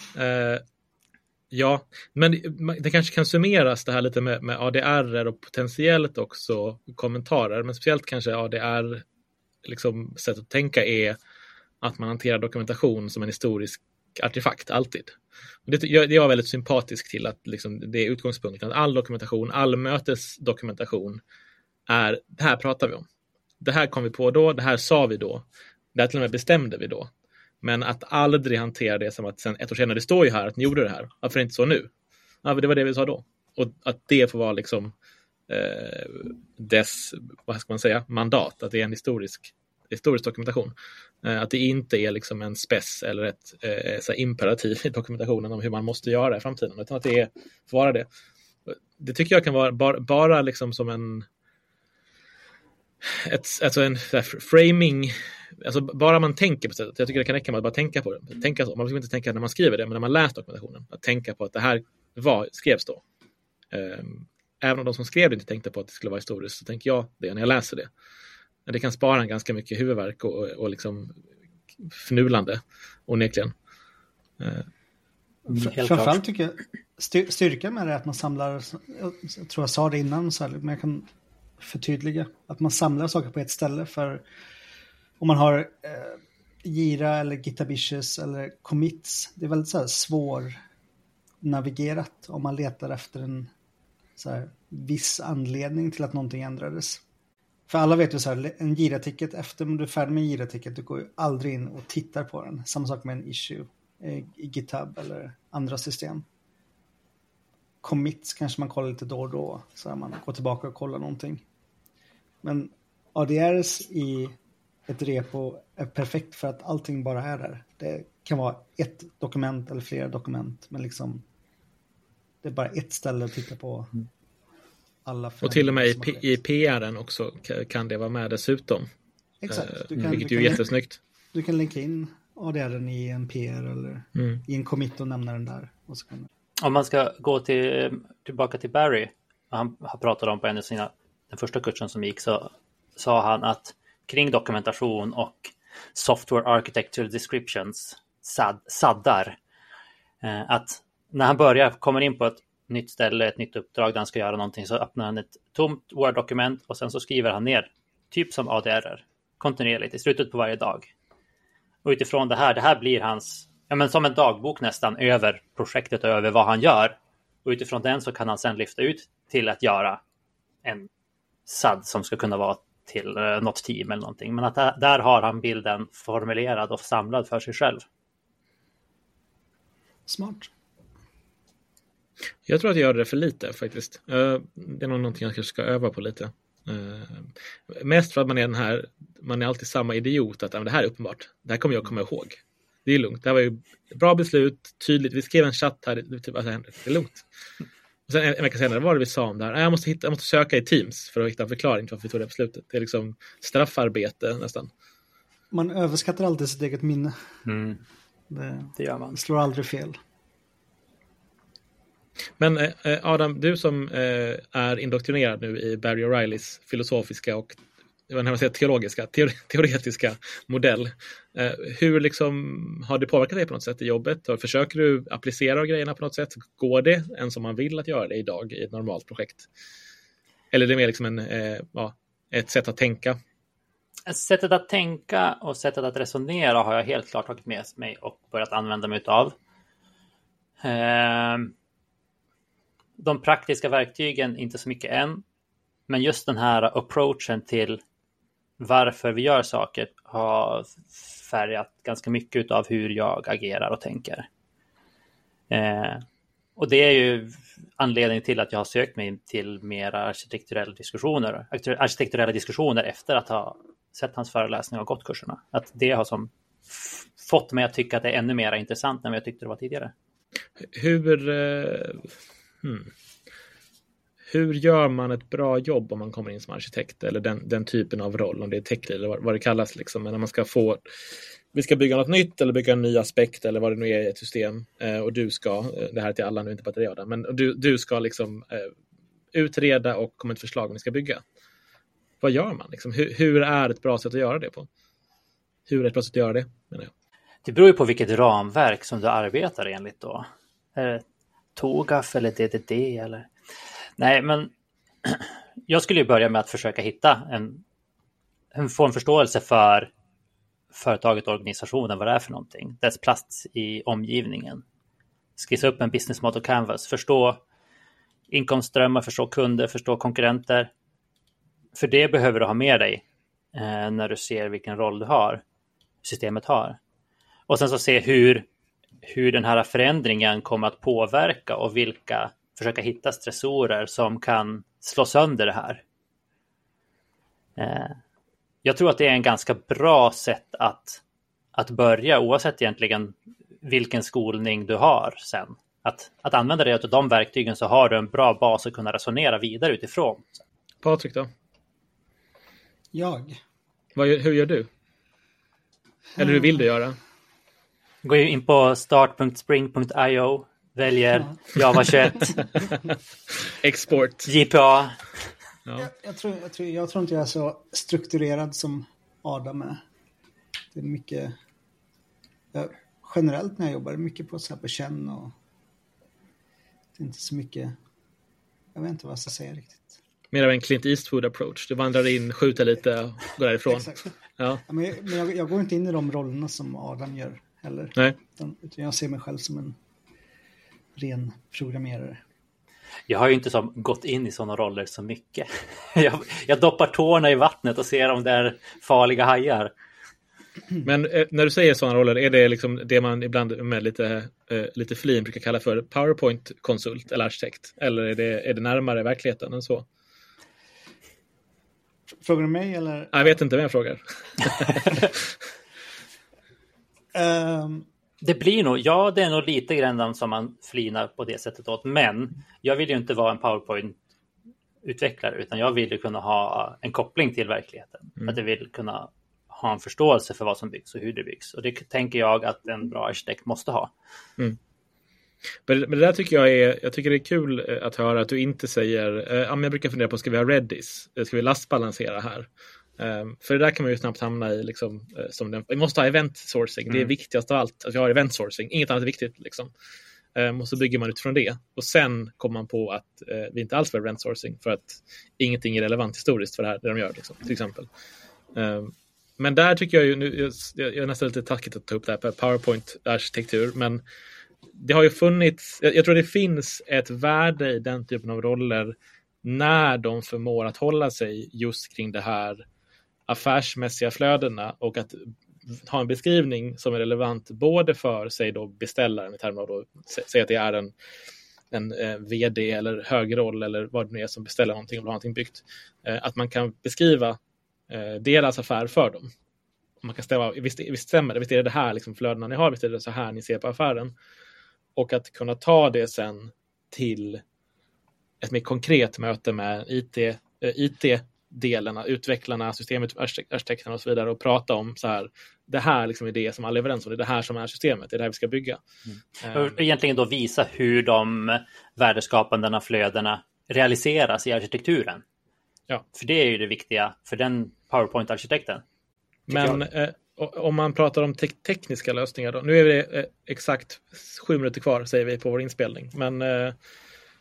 A: Ja, men det kanske kan summeras det här lite med ADR och potentiellt också kommentarer. Men speciellt kanske ADR liksom, sätt att tänka är att man hanterar dokumentation som en historisk artefakt alltid. Det var väldigt sympatisk till att liksom, det är utgångspunkten att all dokumentation, all mötesdokumentation är, det här pratar vi om. Det här kom vi på då, det här sa vi då. Det här till och med bestämde vi då. Men att aldrig hantera det som att sen ett år senare, det står ju här att ni gjorde det här. Varför inte så nu? Ja, det var det vi sa då. Och att det får vara liksom dess, vad ska man säga, mandat. Att det är en historisk dokumentation. Att det inte är liksom en spec eller ett så här imperativ i dokumentationen om hur man måste göra i framtiden. Utan att det får vara det. Det tycker jag kan vara bara liksom som en framing. Alltså bara man tänker på det. Jag tycker det kan räcka med att bara tänka på det. Tänka så. Man behöver inte tänka när man skriver det, men när man läser dokumentationen. Att tänka på att det här skrevs då. Även om de som skrev det inte tänkte på att det skulle vara historiskt, så tänker jag det när jag läser det. Men det kan spara en ganska mycket huvudvärk och liksom fnulande, onekligen.
C: Framförallt tycker jag styrkan med det är att man samlar, jag tror jag sa det innan så här, men jag kan förtydliga, att man samlar saker på ett ställe. För om man har Gira eller GitHubissues eller commits, det är väldigt så här svår navigerat om man letar efter en så här viss anledning till att någonting ändrades. För alla vet ju så här, en Gira-ticket, efter du är färdig med en Gira-ticket, du går ju aldrig in och tittar på den. Samma sak med en issue i GitHub eller andra system. Commits kanske man kollar lite då och då, så här man går tillbaka och kollar någonting. Men ADRs i ett repo är perfekt för att allting bara är där. Det kan vara ett dokument eller flera dokument, men liksom det är bara ett ställe att titta på. Alla
A: och till och med i PR:en också kan det vara med dessutom.
C: Exakt.
A: Vilket är jättesnyggt.
C: Du kan länka in ADR:en i en PR eller i en commit och nämna den där. Och så kan...
B: Om man ska gå tillbaka till Barry, han har pratat om på en av den första kursen som gick, så sa han att kring dokumentation och software architecture descriptions, SADar, att när han kommer in på ett nytt ställe, ett nytt uppdrag där han ska göra någonting, så öppnar han ett tomt Word-dokument och sen så skriver han ner, typ som ADR, kontinuerligt i slutet på varje dag. Och utifrån det här blir hans, som en dagbok nästan över projektet och över vad han gör. Och utifrån den så kan han sen lyfta ut till att göra en SAD som ska kunna vara till något team eller någonting. Men att där har han bilden formulerad och samlad för sig själv.
C: Smart.
A: Jag tror att jag gör det för lite faktiskt. Det är nog någonting jag kanske ska öva på lite. Mest för att man är alltid samma idiot, att det här är uppenbart. Det här kommer jag komma ihåg. Det är lugnt. Det här var ju bra beslut, tydligt. Vi skrev en chatt här, det är lugnt. Och sen en vecka senare, vad var det vi sa om det här? Jag måste söka i Teams för att hitta en förklaring till varför vi tog det beslutet. Det är liksom straffarbete nästan.
C: Man överskattar alltid sitt eget minne.
B: Det gör man.
C: Det slår aldrig fel.
A: Men Adam, du som är indoktrinerad nu i Barry O'Reillys filosofiska och teoretiska modell. Hur liksom har det påverkat dig på något sätt i jobbet? Och försöker du applicera grejerna på något sätt? Går det än som man vill att göra det idag i ett normalt projekt? Eller är det mer liksom ett sätt att tänka?
B: Sättet att tänka och sättet att resonera har jag helt klart tagit med mig och börjat använda mig av. De praktiska verktygen inte så mycket än. Men just den här approachen till varför vi gör saker har färgat ganska mycket av hur jag agerar och tänker. Och det är ju anledningen till att jag har sökt mig till mer arkitekturella diskussioner efter att ha sett hans föreläsningar och gått kurserna. Att det har fått mig att tycka att det är ännu mer intressant än vad jag tyckte det var tidigare.
A: Hur gör man ett bra jobb om man kommer in som arkitekt eller den typen av roll, om det är tech eller vad det kallas liksom, men när man ska vi ska bygga något nytt eller bygga en ny aspekt eller vad det nu är i ett system och du ska, det här är till alla nu, inte bara till det, men du ska liksom utreda och komma ett förslag om vi ska bygga. Vad gör man liksom? Hur är ett bra sätt att göra det på? Hur är ett bra sätt att göra det, menar jag?
B: Det beror ju på vilket ramverk som du arbetar enligt då. Är det TOGAF eller DDD eller... Nej, men jag skulle ju börja med att försöka hitta få en förståelse för företaget och organisationen, vad det är för någonting. Dess plats i omgivningen. Skissa upp en business model canvas. Förstå inkomstströmmar, förstå kunder, förstå konkurrenter. För det behöver du ha med dig när du ser vilken roll du har, systemet har. Och sen så se hur den här förändringen kommer att påverka och försöka hitta stressorer som kan slå sönder det här. Jag tror att det är en ganska bra sätt att börja, oavsett egentligen vilken skolning du har sen. Att använda dig av de verktygen, så har du en bra bas att kunna resonera vidare utifrån.
A: Patrik då?
C: Jag?
A: Hur gör du? Eller hur vill du göra?
B: Gå in på start.spring.io, väljer Java 21.
A: Export.
B: JPA.
C: Ja. Jag tror inte jag är så strukturerad som Adam är. Det är mycket... generellt när jag jobbar mycket på så här på känn och... Det är inte så mycket... Jag vet inte vad jag ska säga riktigt.
A: Mer av en Clint Eastwood approach. Du vandrar in, skjuter lite och går därifrån.
C: Exakt.
A: Ja.
C: Men jag går inte in i de rollerna som Adam gör heller.
A: Nej.
C: Utan jag ser mig själv som en ren programmerare.
B: Jag har ju inte gått in i sådana roller så mycket. Jag doppar tårna i vattnet och ser om det är farliga hajar.
A: Men när du säger sådana roller, är det liksom det man ibland med lite flin brukar kalla för PowerPoint-konsult eller arkitekt? Eller är det närmare verkligheten än så?
C: Frågar du mig eller?
A: Jag vet inte vem jag frågar.
B: Det är nog lite grann som man flinar på det sättet åt. Men jag vill ju inte vara en PowerPoint-utvecklare, utan jag vill ju kunna ha en koppling till verkligheten. Att jag vill kunna ha en förståelse för vad som byggs och hur det byggs. Och det tänker jag att en bra arkitekt måste ha. Men
A: det där tycker jag tycker det är kul att höra att du inte säger, jag brukar fundera på, ska vi ha Redis? Ska vi lastbalansera här? För det där kan man ju snabbt hamna i liksom, vi måste ha event sourcing, det är viktigast av allt att vi har event sourcing, inget annat är viktigt liksom. Och så bygger man utifrån det och sen kommer man på att vi inte alls får event sourcing för att ingenting är relevant historiskt för det de gör liksom, till exempel. Men där tycker jag ju, jag är nästan lite tackigt att ta upp det här på PowerPoint-arkitektur, men det har ju funnits, jag tror det finns ett värde i den typen av roller när de förmår att hålla sig just kring det här affärsmässiga flödena och att ha en beskrivning som är relevant både för sig då beställaren i termer av då, säg att det är en vd eller högroll eller vad det nu är som beställer någonting och vill ha någonting byggt. Att man kan beskriva deras affär för dem. Man kan ställa, visst stämmer det, visst är det här liksom flödena ni har, visst är det så här ni ser på affären. Och att kunna ta det sen till ett mer konkret möte med IT-delarna, utvecklarna, systemarkitekterna och så vidare och prata om så här, det här liksom är det som alla är överens om, det är det här som är systemet, det är det här vi ska bygga.
B: Egentligen då visa hur de värdeskapande flödena realiseras i arkitekturen.
A: Ja.
B: För det är ju det viktiga för den PowerPoint-arkitekten.
A: Men om man pratar om tekniska lösningar då, nu är det exakt 7 minuter kvar säger vi på vår inspelning, men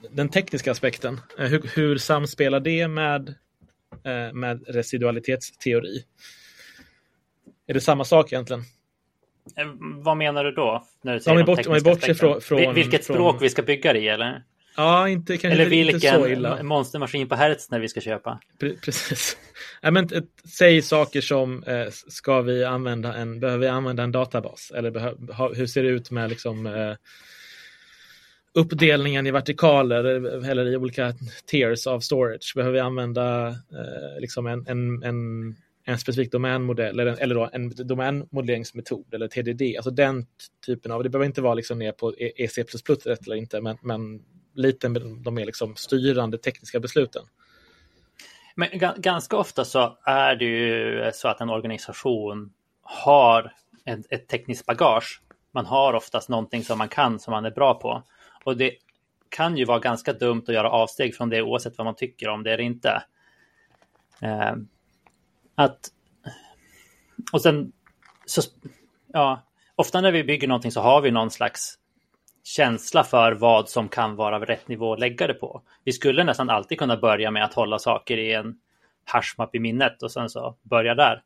A: den tekniska aspekten. Hur samspelar det med residualitetsteori? Är det samma sak egentligen?
B: Vad menar du då? När du säger vilket språk vi ska bygga det i, eller?
A: Ja, kanske
B: eller
A: vilken inte så illa.
B: monstermaskin på Hertz när vi ska köpa.
A: Precis. Säg saker som behöver vi använda en databas? Eller hur ser det ut med liksom, uppdelningen i vertikaler eller i olika tiers av storage? Behöver vi använda liksom en specifik domänmodell eller då en domänmodelleringsmetod eller TDD? Alltså den typen av, det behöver inte vara liksom ner på EC++ rätt eller inte, men lite de är liksom styrande tekniska besluten.
B: Men ganska ofta så är det ju så att en organisation har ett tekniskt bagage. Man har oftast någonting som man är bra på. Och det kan ju vara ganska dumt att göra avsteg från det oavsett vad man tycker om det eller inte. Ofta när vi bygger någonting så har vi någon slags känsla för vad som kan vara rätt nivå att lägga det på. Vi skulle nästan alltid kunna börja med att hålla saker i en hashmap i minnet och sen så börja där.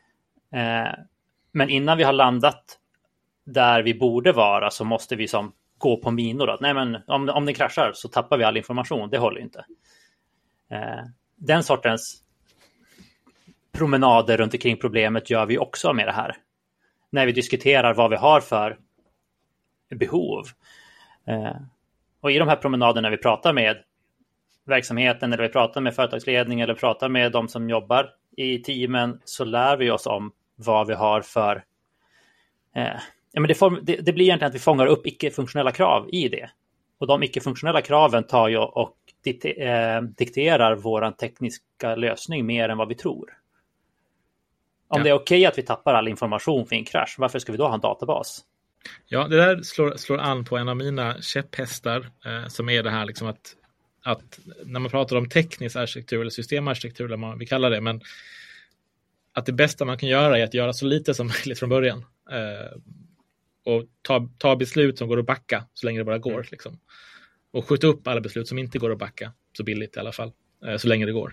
B: Men innan vi har landat där vi borde vara så måste vi gå på minor. Då. Nej, men om det kraschar så tappar vi all information. Det håller inte. Den sortens promenader runt omkring problemet gör vi också med det här. När vi diskuterar vad vi har för behov. Och i de här promenaderna vi pratar med verksamheten eller vi pratar med företagsledning eller pratar med de som jobbar i teamen så lär vi oss om vad vi har för det blir egentligen att vi fångar upp icke-funktionella krav i det. Och de icke-funktionella kraven tar ju och dikterar våran tekniska lösning mer än vad vi tror. Om det är okej att vi tappar all information för en krasch, varför ska vi då ha en databas?
A: Ja, det där slår an på en av mina käpphästar som är det här liksom att när man pratar om teknisk arkitektur eller systemarkitektur eller vad vi kallar det, men att det bästa man kan göra är att göra så lite som möjligt från början och ta beslut som går att backa så länge det bara går liksom. Och skjuta upp alla beslut som inte går att backa så billigt i alla fall, så länge det går.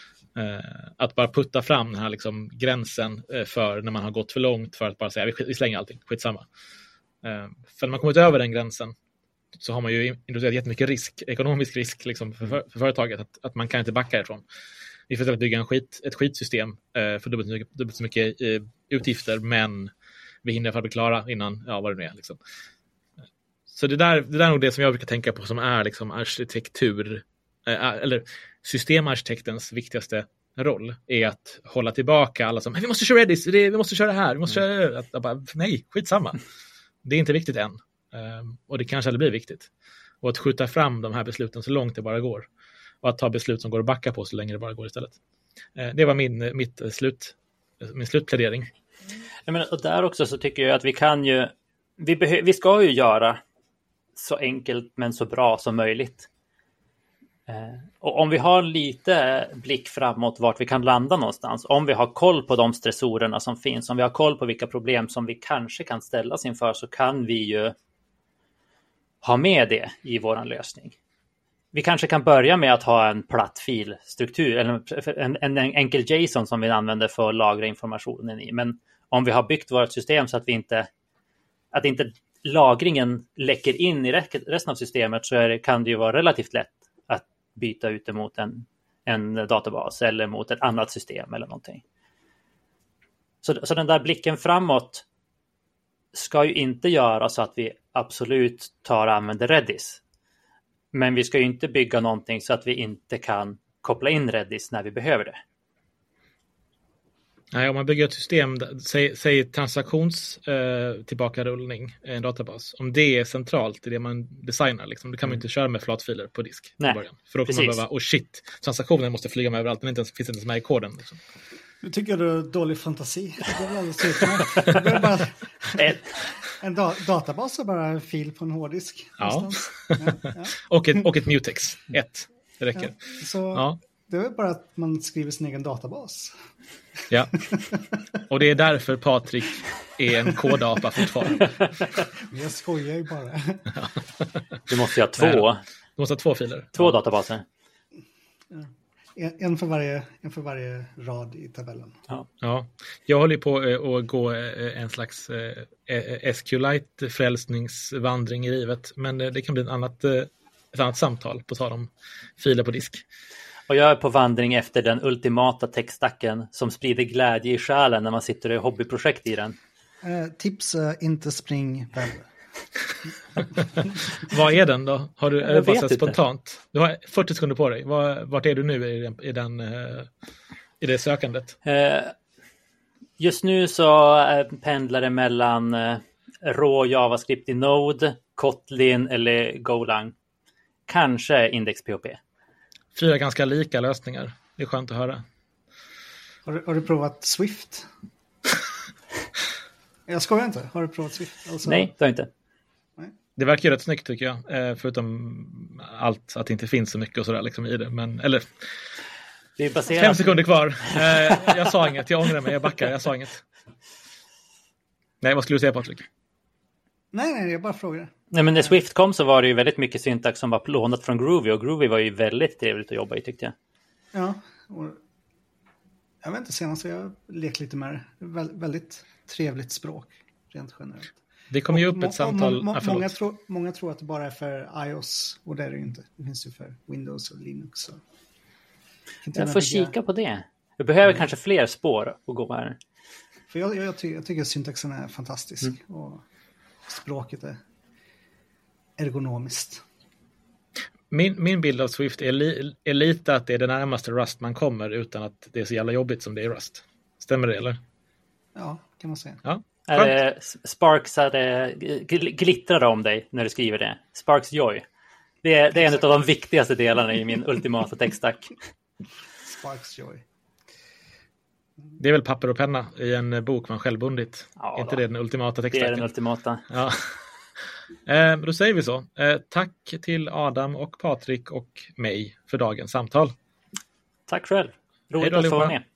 A: Att bara putta fram den här liksom gränsen för när man har gått för långt för att bara säga vi slänger allting, skitsamma. För när man kommit över den gränsen så har man ju introducerat jättemycket risk, ekonomisk risk liksom för företaget att man kan inte backa ifrån. Vi får bygga ett skitsystem för dubbelt så mycket utgifter, men vi hinner för att bli klara innan, vad det nu är liksom. Så det där är nog det som jag brukar tänka på som är liksom arkitektur eller systemarkitektens viktigaste roll är att hålla tillbaka alla som vi måste köra Redis, vi måste köra det här, vi måste köra att bara, nej, skitsamma. Det är inte viktigt än. Och det kanske aldrig blir viktigt. Och att skjuta fram de här besluten så långt det bara går. Och att ta beslut som går att backa på så länge det bara går istället. Det var min slutplädering.
B: Och där också så tycker jag att vi kan ju vi ska ju göra så enkelt men så bra som möjligt. Och om vi har lite blick framåt vart vi kan landa någonstans, om vi har koll på de stressorerna som finns, om vi har koll på vilka problem som vi kanske kan ställas inför, så kan vi ju ha med det i våran lösning. Vi kanske kan börja med att ha en platt filstruktur eller en enkel JSON som vi använder för att lagra informationen i. Men om vi har byggt vårt system så att att inte lagringen läcker in i resten av systemet, så kan det ju vara relativt lätt att byta ut det mot en databas eller mot ett annat system eller någonting. Så den där blicken framåt ska ju inte göra så att vi absolut tar och använder Redis. Men vi ska ju inte bygga någonting så att vi inte kan koppla in Redis när vi behöver det.
A: Nej, om man bygger ett system, säg transaktions tillbakarullning i en databas. Om det är centralt i det man designar, liksom, det kan man inte köra med flatfiler på disk i början. För då kommer man behöva, transaktionen måste flyga med överallt, den finns inte ens med i koden. Liksom.
C: Nu tycker du dålig fantasi. Det är alldeles utmärkt. En databas är bara en fil på en hårddisk.
A: Ja. och ett mutex. Det räcker.
C: Ja, så det är bara att man skriver sin egen databas.
A: Ja. Och det är därför Patrik är en kodapa fortfarande.
C: Jag skojar ju bara.
B: Du måste ju ha två.
A: Du måste ha 2 filer.
B: 2 databaser.
C: En för varje rad i tabellen.
A: Ja. Jag håller på att gå en slags SQLite-frälsningsvandring i livet. Men det kan bli ett annat samtal på tal om filer på disk.
B: Och jag är på vandring efter den ultimata textstacken som sprider glädje i själen när man sitter i hobbyprojekt i den.
C: Tips, inte spring webb.
A: Vad är den då? Har du
B: Jag vet inte.
A: spontant? Du har 40 sekunder på dig. Vart är du nu i det sökandet?
B: Just nu så pendlar det mellan rå JavaScript i Node, Kotlin eller Golang. Kanske Index.php.
A: 4 ganska lika lösningar. Det är skönt att höra.
C: Har du provat Swift? Jag skojar inte. Har du provat Swift? Alltså...
B: Nej, det har jag inte.
A: Det verkar ju rätt snyggt tycker jag. Förutom allt att det inte finns så mycket och sådär liksom i det. Men, eller...
B: Det är baserat...
A: 5 sekunder kvar. Jag sa inget. Jag ångrar mig. Jag backar. Jag sa inget. Nej, vad skulle du säga, Patrik?
C: Nej, jag bara frågar.
B: Nej, men när Swift kom så var det ju väldigt mycket syntax som var lånat från Groovy. Och Groovy var ju väldigt trevligt att jobba i, tyckte jag.
C: Ja, och jag vet inte, senast jag lekt lite med det. Väldigt trevligt språk, rent generellt.
A: Det kommer ju upp ett samtal...
C: Många tror att det bara är för iOS, och det är det ju inte. Det finns ju för Windows och Linux. Och...
B: Jag får kika på det. Jag behöver kanske fler spår att gå här.
C: För jag tycker syntaxen är fantastisk. Och språket är ergonomiskt.
A: Min bild av Swift är lite att det är det närmaste Rust man kommer utan att det är så jävla jobbigt som det är Rust. Stämmer det, eller?
C: Ja, kan man säga.
A: Ja.
B: Sparks glittrade om dig när du skriver det. Sparks Joy. Det är en av de viktigaste delarna i min ultimata textstack.
C: Sparks Joy.
A: Det är väl papper och penna i en bok man själv bundit.
B: Ja,
A: är inte det den ultimata textstacken?
B: Det är den ultimata.
A: Ja. Då säger vi så. Tack till Adam och Patrik och mig för dagens samtal.
B: Tack själv. Roligt
A: Hej då,
B: att få vara
A: allihopa.
B: med.